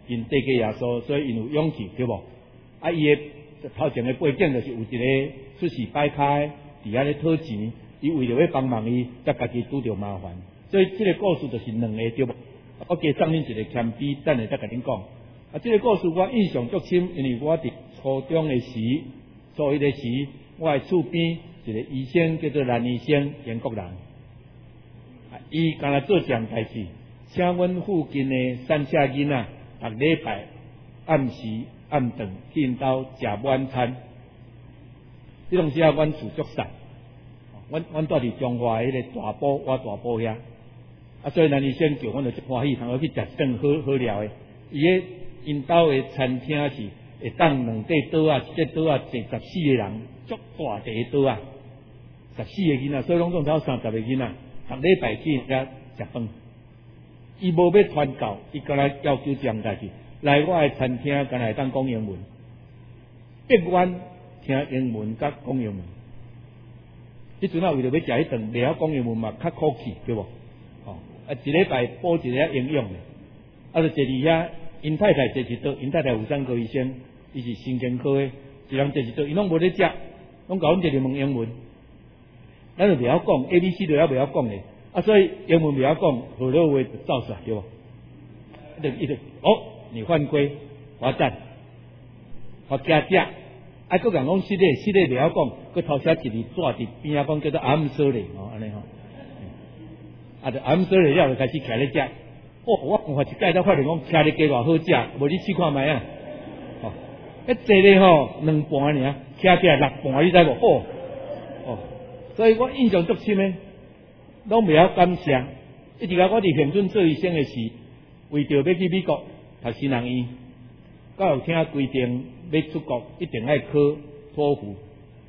因得过耶稣，所以因有勇气，对无？啊，伊诶头前诶背景就是有一个出事摆开，伫遐咧讨钱，伊为着要帮忙伊，才家己拄着麻烦。所以这个故事就是两个，对无？我加送恁一个铅笔，等下再甲恁讲。啊，这个故事我印象足深，因为我伫初中诶时，初一诶时，我诶厝边一个医生叫做蓝医生，英国人。啊，伊干那做一项代志，请阮附近诶山下囡仔，逐礼拜暗时暗顿去因兜食晚餐。这种时啊，阮厝足散，阮阮住伫中华迄个大埔，我大埔遐。啊，所以咱医生叫阮就足欢喜，通去食一顿好好料诶。伊个因兜诶餐厅是会当两块桌啊，一块桌啊坐十四个人，足大地桌啊，十四个囡仔，所以拢总头三十个囡仔，逐礼拜去因遐食饭。伊无要传教，伊干来要求一项代志，来我诶餐厅干来当讲英文，逼阮听英文甲讲英文。迄阵啊，为着要食迄顿，袂晓讲英文嘛，较苦气，对无？哦，啊，一礼拜补一个营养诶，啊，就坐伫遐，因太太坐一桌，因太太有三个医生，伊是神经科诶，一人坐一桌，因拢无咧食，拢甲阮坐伫问英文，咱就袂晓讲 A B C 都还袂晓讲诶，啊，所以英文袂晓讲，好多话就走出来，对无？一直一直，哦，你犯规，罚站，罚加食，啊，佮人讲失礼，失礼袂晓讲，佮头写一字纸伫边仔讲叫做 I'm sorry， 哦，安尼吼。啊！就暗说了了，就开始徛咧食。哦，我看一届才发现讲徛咧鸡偌好食，无你试看卖啊！哦，迄坐咧吼两盘尔，徛起来六盘，你知无？哦哦，所以我印象足深诶，拢袂晓感谢。一直甲我伫恒春做医生诶时，为着要去美国读新人医，甲有听规定要出国一定爱考托福，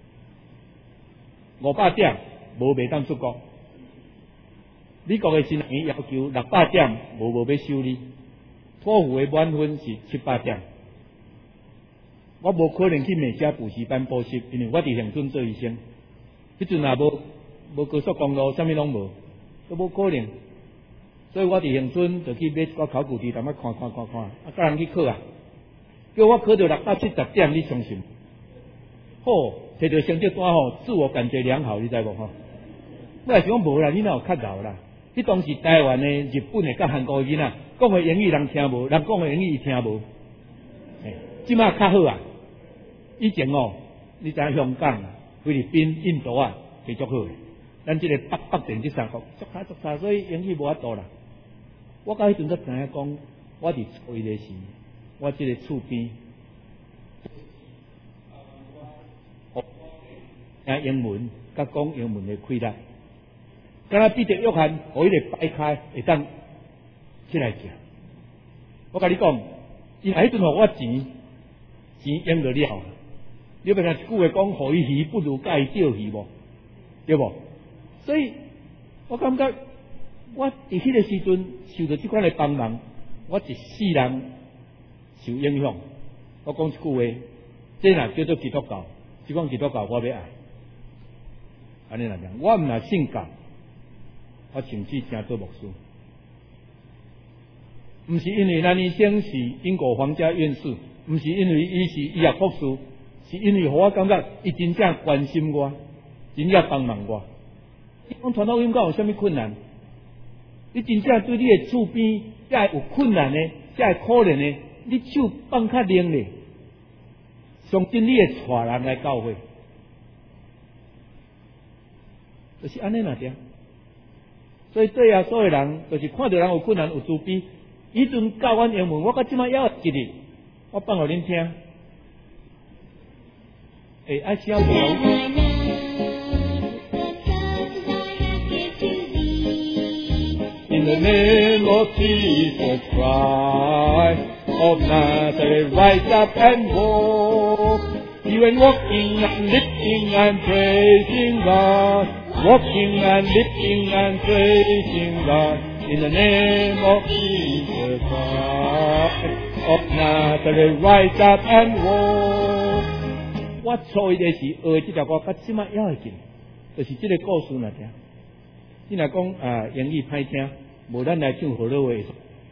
五百点无袂当出国。美国嘅新人医要求六百点，无无要收你。托福嘅满分是七百点，我无可能去美加补习班补习，因为我伫恒春做医生，迄阵也无无高速公路，啥物拢无，都无可能。所以我伫恒春就去买一个考古题，踮遐看看看看，啊，教人去考啊，叫我考到六百七十点，你相信？好，摕到成绩单吼，自我感觉良好，你知无吼？我也想讲无啦，你哪有较老啦？迄当时台湾诶、日本诶、甲韩国诶囡仔讲诶英语人听无，人讲诶英语伊听无。诶，即马较好啊！以前哦，你知影香港、菲律宾、印度啊，是足好诶。咱即个北北边即三国足差足差，所以英语无法度啦。我到迄阵才知影讲，我伫初一诶时，我即个厝边，听英文甲讲英文诶开力。敢若彼得约翰，互伊个摆开会当起来食。我甲你讲，因迄阵互我钱，钱用着了。你要听一句话讲，互伊鱼不如甲伊钓鱼无，对无？所以我感觉我伫迄个时阵受到即款诶帮忙，我一世人受影响。我讲一句话，这若叫做基督教，即款基督教我要爱。安尼来讲，我毋若信教。我甚至正做牧师，毋是因为咱医生是英国皇家院士，毋是因为伊是医学博士，是因为互我感觉伊真正关心我，真正帮忙我。你讲传福音讲有啥物困难？你真正对你的厝边，才有困难的，才会可怜的，你手放较灵咧，相信你会带人来教会，就是安尼啦，对。所以对啊，所有人就是看到人有困难有自卑。以前教阮英文，我到即摆还记得，我放互恁听。诶，爱小朋友。In the name of Jesus Christ of Nazareth, rise up and walk. You and walking and lifting and praising God. Walking and lifting and praising God in the name of Jesus Christ of Nazareth, rise up and walk. 我初一的时学这条歌，到即摆还会记，就是这个故事来听。你若讲啊英语歹听，无咱来唱好多话。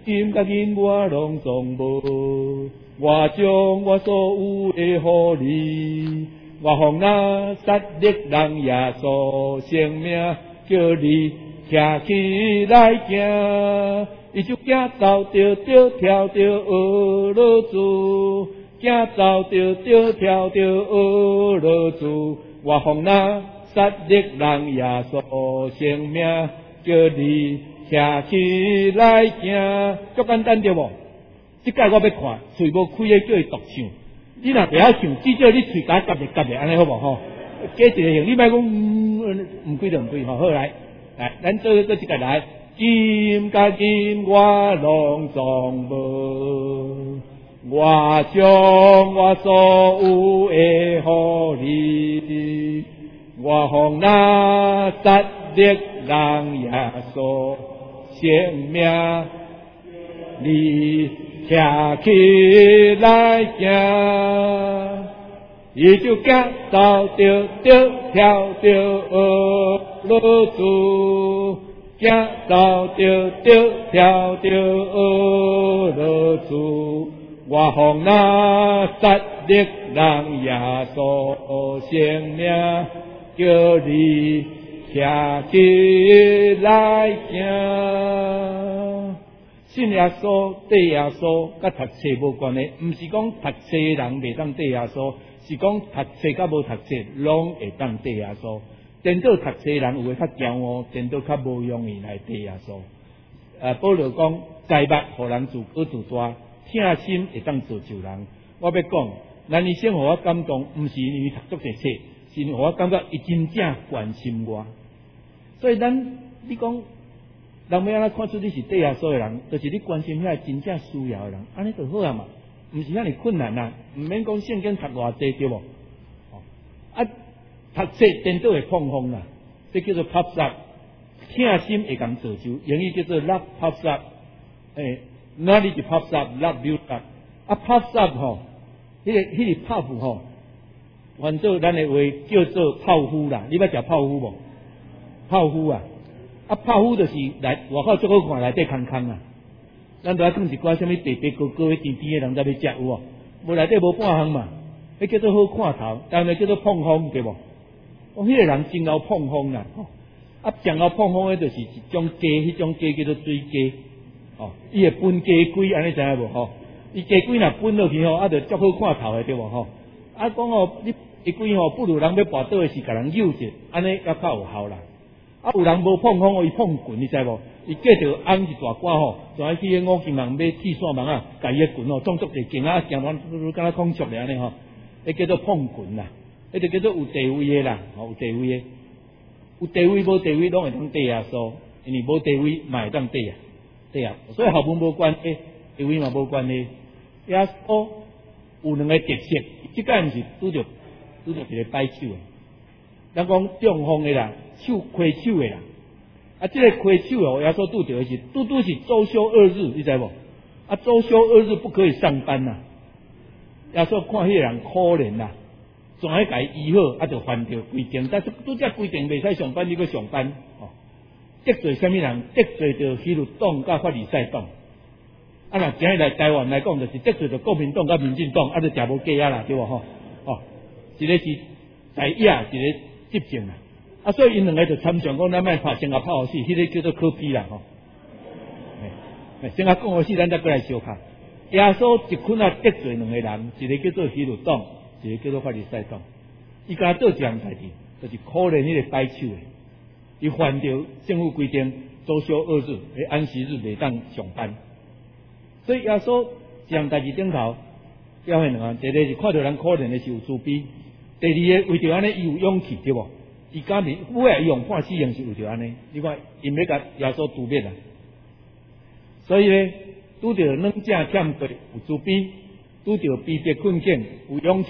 今甲今我拢总无，我将我所有的予你，我奉那杀戮人耶稣生命，叫你站起来行，伊就行走着着跳着俄罗斯，行走着着跳着俄罗斯，我奉那杀戮人耶稣生命，叫你站起来行，足简单对无？即届我要看，喙无开的叫伊独唱。你若袂晓唱，至少你喙甲夹咧夹咧，安尼好无吼？加一个型，你莫讲嗯唔对就唔对吼。好来，来，咱做做一个来，今甲今我拢总无，我将我所有的予你，我奉那杀戮人耶稣生命，你站起来行，伊就行走着着跳着俄罗斯，行走着着跳着俄罗斯，我奉那杀戮人耶稣生命，叫你站起来行。信耶稣、对耶稣，甲读册无关的，毋是讲读册的人袂当对耶稣，是讲读册甲无读册拢会当对耶稣。颠倒读册的人有诶较骄傲，颠倒较无容易来对耶稣。呃，保罗讲，财物互人自高自大，听心会当造就人。我要讲，咱医生互我感动，毋是因为读足侪册，是互我感觉伊真正关心我。所以咱你讲。人要安怎看出你是对耶稣的人，就是你关心遐真正需要的人，安尼就好啊嘛，毋是遐尼困难啊，毋免讲圣经读偌济对无？啊，读册颠倒会碰风啦，这叫做 pops up， 听心会共造就，英语叫做 love pops up， 诶，哪里就 pops up，love build up， 啊 pops up 吼，迄、那个迄、那个 pop 吼，换做咱的话叫做泡芙啦，你捌食泡芙无？泡芙啊。啊，泡芙就是来外口最好看，内底空空啊。咱都要放一寡什么白白高高的甜甜的人才要食有哦，无内底无半项嘛。迄叫做好看头，但是叫做碰风对无？哦，迄个人真够碰风啦。哦，啊，上够碰风的就是一种鸡，迄种鸡叫做水鸡。哦，伊会分鸡龟，安尼知影无？吼，伊鸡龟若分落去吼，啊，就足好看头的对无？吼，啊，讲哦，你一龟吼，不如人要跋倒的时，甲人扭者，安尼还较有效啦。啊，有人无碰风，伊碰棍，你知无？伊计着按一大瓜吼，就爱去五金行买铁线网啊，甲伊个棍吼装足侪劲啊，行完敢若空竹咧安尼吼，迄叫做碰棍啦，迄就叫做有地位的啦，吼有地位的，有地位无地位拢会当对啊，所因为无地位嘛会当对啊，对啊，所以学问无关系，地位嘛无关系。耶稣有两个特色，即个毋是拄着拄着一个摆手的，咱讲中风的啦。手亏手的啦，啊，这个亏手哦，耶稣拄着的是，拄拄是周休二日，你知无？啊，周休二日不可以上班呐、啊。耶稣看迄个人可怜啦、啊，总爱甲伊医好，啊，就犯着规定，但是拄则规定袂使上班，你去上班哦。得罪什么人？得罪着希律党甲法利赛党。啊，若今日来台湾来讲，就是得罪着国民党甲民进党，啊，就食无价啊啦，对无吼？哦，一个是在野，一个执政啦。啊，所以因两个就参详讲，咱莫拍先甲拍好死，迄、那个叫做可比啦吼。哎，先甲讲好死，咱再过来相拍。耶稣一困啊得罪两个人，一个叫做希律党，一个叫做法利赛党。伊敢做一样代志，就是可怜迄个摆手的，伊犯着政府规定，周休二日，诶安息日袂当上班。所以耶稣一样代志顶头，表现两项，第一是看到人可怜的是有慈悲，第二个为着安尼伊有勇气，对无？伊家面每日用半死刑是为着安尼，你看因要甲耶稣堵灭啦。所以咧，拄着软正欠对有慈悲，拄着逼迫困境有勇气。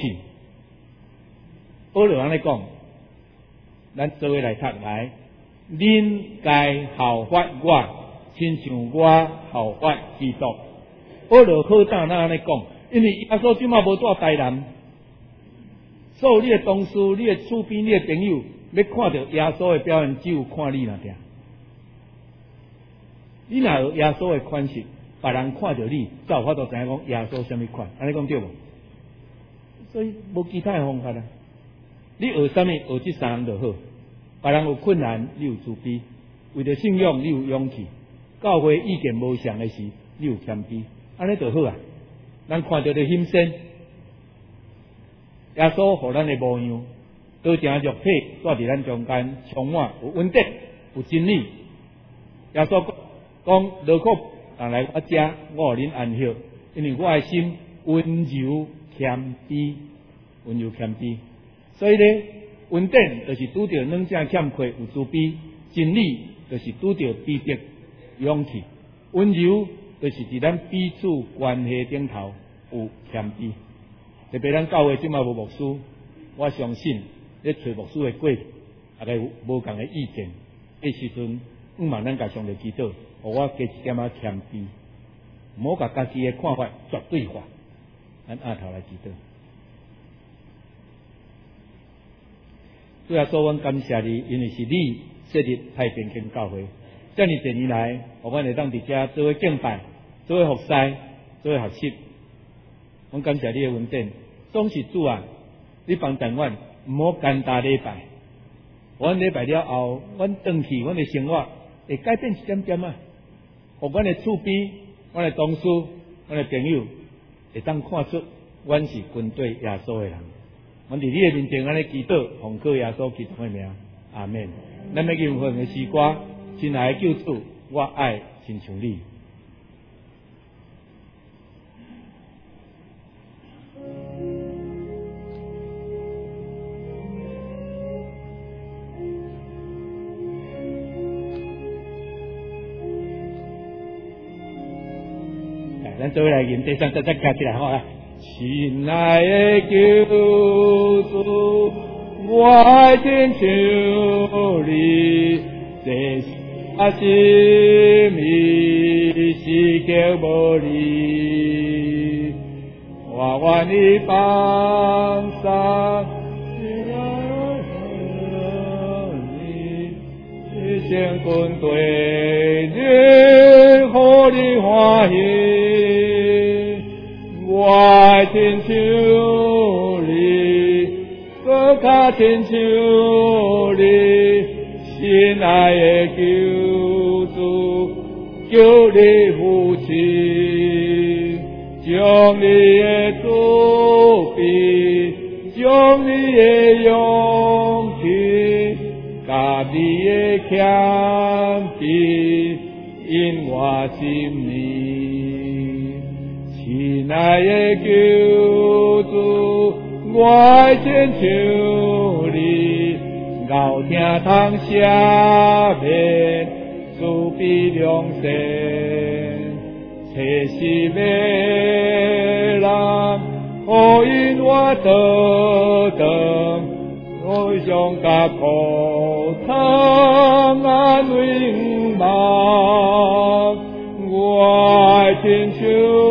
保罗安尼讲，咱做伙来读来，恁该效法我，亲像我效法基督。保罗好胆那安尼讲，因为耶稣即马无住台南，所有你的同事、你的厝边、你的朋友。要看到耶稣的表现，只有看你那点。你若有耶稣的款式， 别人看到你，才有法度知影讲耶稣什么款，安尼讲对无？所以无其他的方法啦。你学什么？学这三样就好。别人有困难，你有慈悲；为着信仰，你有勇气；教会意见无相的时，你有谦卑，安尼就好啊。咱看到就心生，耶稣互咱的模样，多正肉体住伫咱中间，充满有稳定，有真理。耶稣讲：劳苦人来我遮，我互恁安息，因为我的心温柔谦卑，温柔谦卑。所以咧，稳定就是拄着软正欠缺有慈悲，真理就是拄着逼迫勇气，温柔就是伫咱彼此关系顶头有谦卑。特别咱教会即马无牧师，我相信咧找牧师的过，大概有无共的意见，迄时阵毋茫咱甲上帝祈祷，互我加一点仔谦卑，毋好甲家己的看法绝对化。咱下头来祈祷。主耶稣，阮感谢你，因为是你设立太平间教会，遮尔多年来，互阮会当伫遮做伙敬拜，做伙服侍，做伙学习。阮感谢你的恩典，总是主啊，你帮助阮，毋好简单礼拜。阮礼拜了后，阮转去，阮的生活会改变一点点啊，互阮的厝边、阮的同事、阮的朋友会当看出阮是跟对耶稣的人。阮伫你的面前安尼祈祷，奉靠耶稣基督的名，阿免。咱要用份的诗歌，亲爱的救主，我爱亲像你。来，咱做伙来吟第三十节加起来好啦。亲爱的救主，我爱亲像你，这是我心里是求无你，我愿意放下你，一生跟对你，互你欢喜。我爱亲像你，更较亲像你，心爱的救主，求你扶持，将你的慈悲，将你的勇气，甲你的谦卑，因我心里。亲爱的救主，我爱亲像你，熬听通赦免，慈悲良善，切实的人，互因我得等，我想甲苦痛安慰望，我爱亲像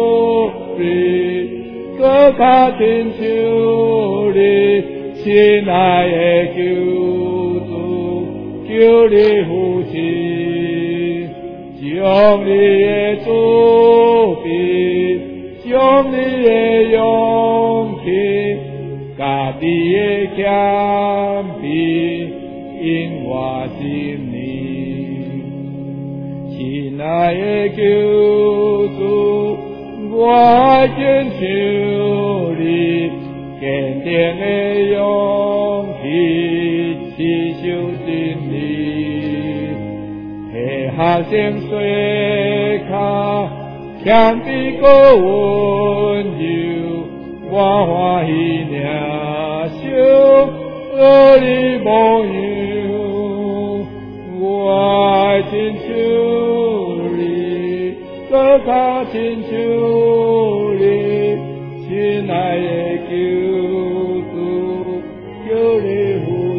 更较亲像你，亲爱的救主，求你扶持，将你的慈悲，将你的勇气，甲你的谦卑，因我心里。亲爱的救主，我爱亲像你，坚定的勇气，持守真理，下生水卡，谦卑个温柔，我欢喜领受我的模样，我爱亲像你，更较亲像你，亲爱的救主，求你扶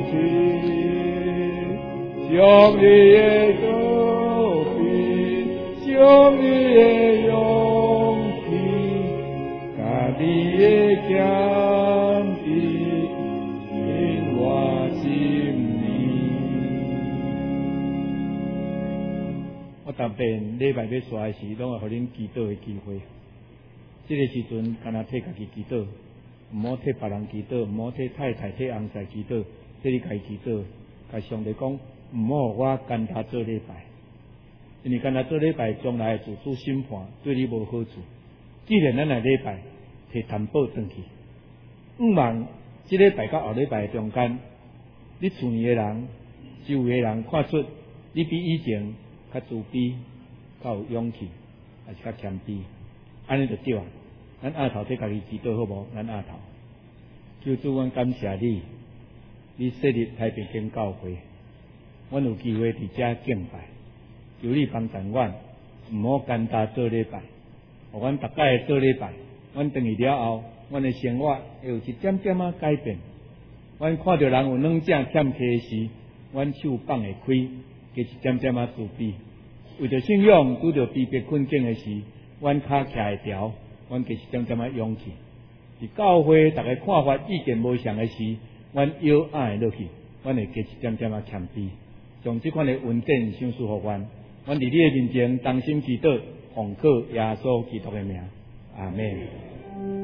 持，将你的慈悲，将你的勇气，甲你的谦卑，因我心里。 我特别礼拜要刷的时，拢会互恁祈祷的机会。这个时阵，干那替家己祈祷，唔好替别人祈祷，唔好替太太、替翁婿祈祷，替你家己祈祷。甲上帝讲，唔好我跟他做礼拜，因为跟他做礼拜，将来自主审判对你无好处。既然咱来礼拜，摕担保转去，毋望这礼拜到后礼拜中间，你厝里的人、周围的人看出你比以前较自卑、较有勇气，还是较谦卑，安尼就对啊。咱下头替家己祈祷好无？咱下头，求主，阮感谢你。你设立太平间教会，阮有机会伫遮敬拜，求你帮助阮，毋好简单做礼拜，互阮逐摆做礼拜，阮等于了后，阮的生活会有一点点啊改变。阮看到人有软正欠缺时，阮手放会开，加一点点啊自卑。为着信仰拄着逼迫困境的时，阮脚徛会调，阮加一点点啊勇气。伫教会逐个看法意见无相的时，阮腰矮落去，阮会加一点点啊谦卑，将这款的稳定赏赐互阮。阮伫你的面前同心祈祷，奉靠耶稣基督的名，阿门。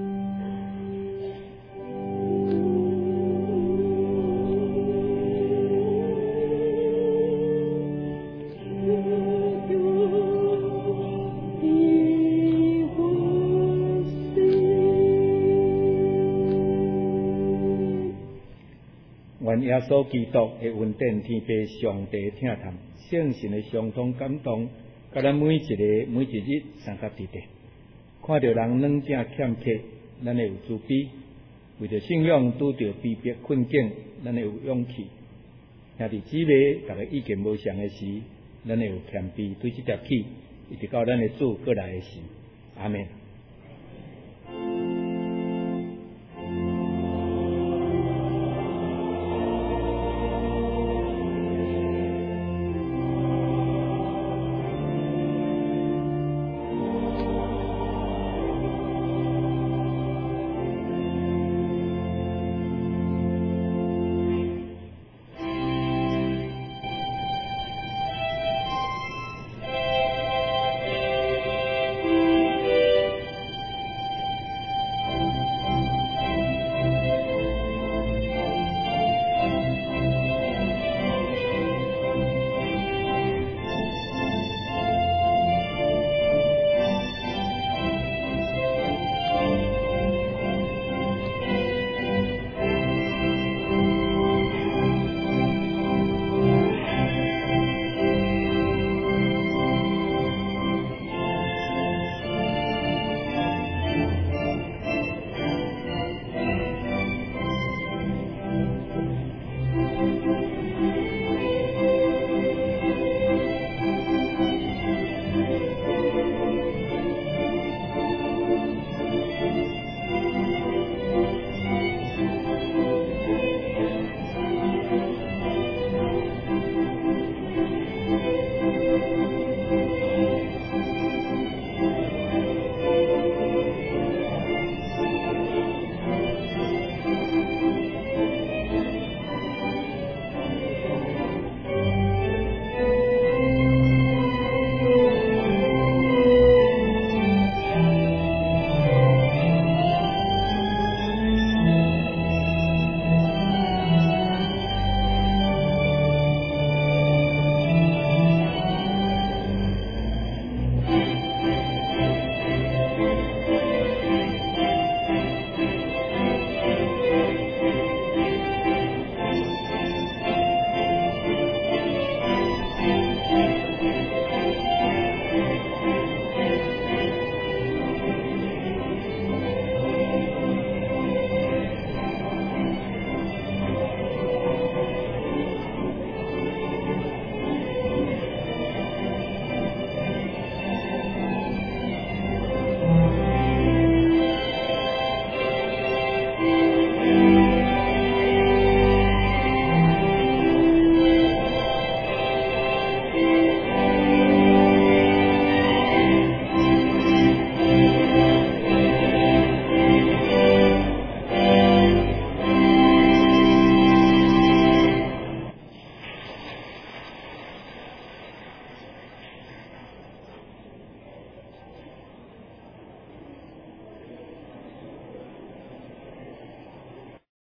愿耶稣基督的恩典、天父上帝听谈，圣神的相通感动，甲咱每一个每一日三甲地地，看到人软正欠缺，咱会有自卑；为着信仰拄着逼迫困境，咱会有勇气。兄弟姊妹，大家意见无相的时，咱会有谦卑，对这条气，一直到咱的主过来的时，阿门。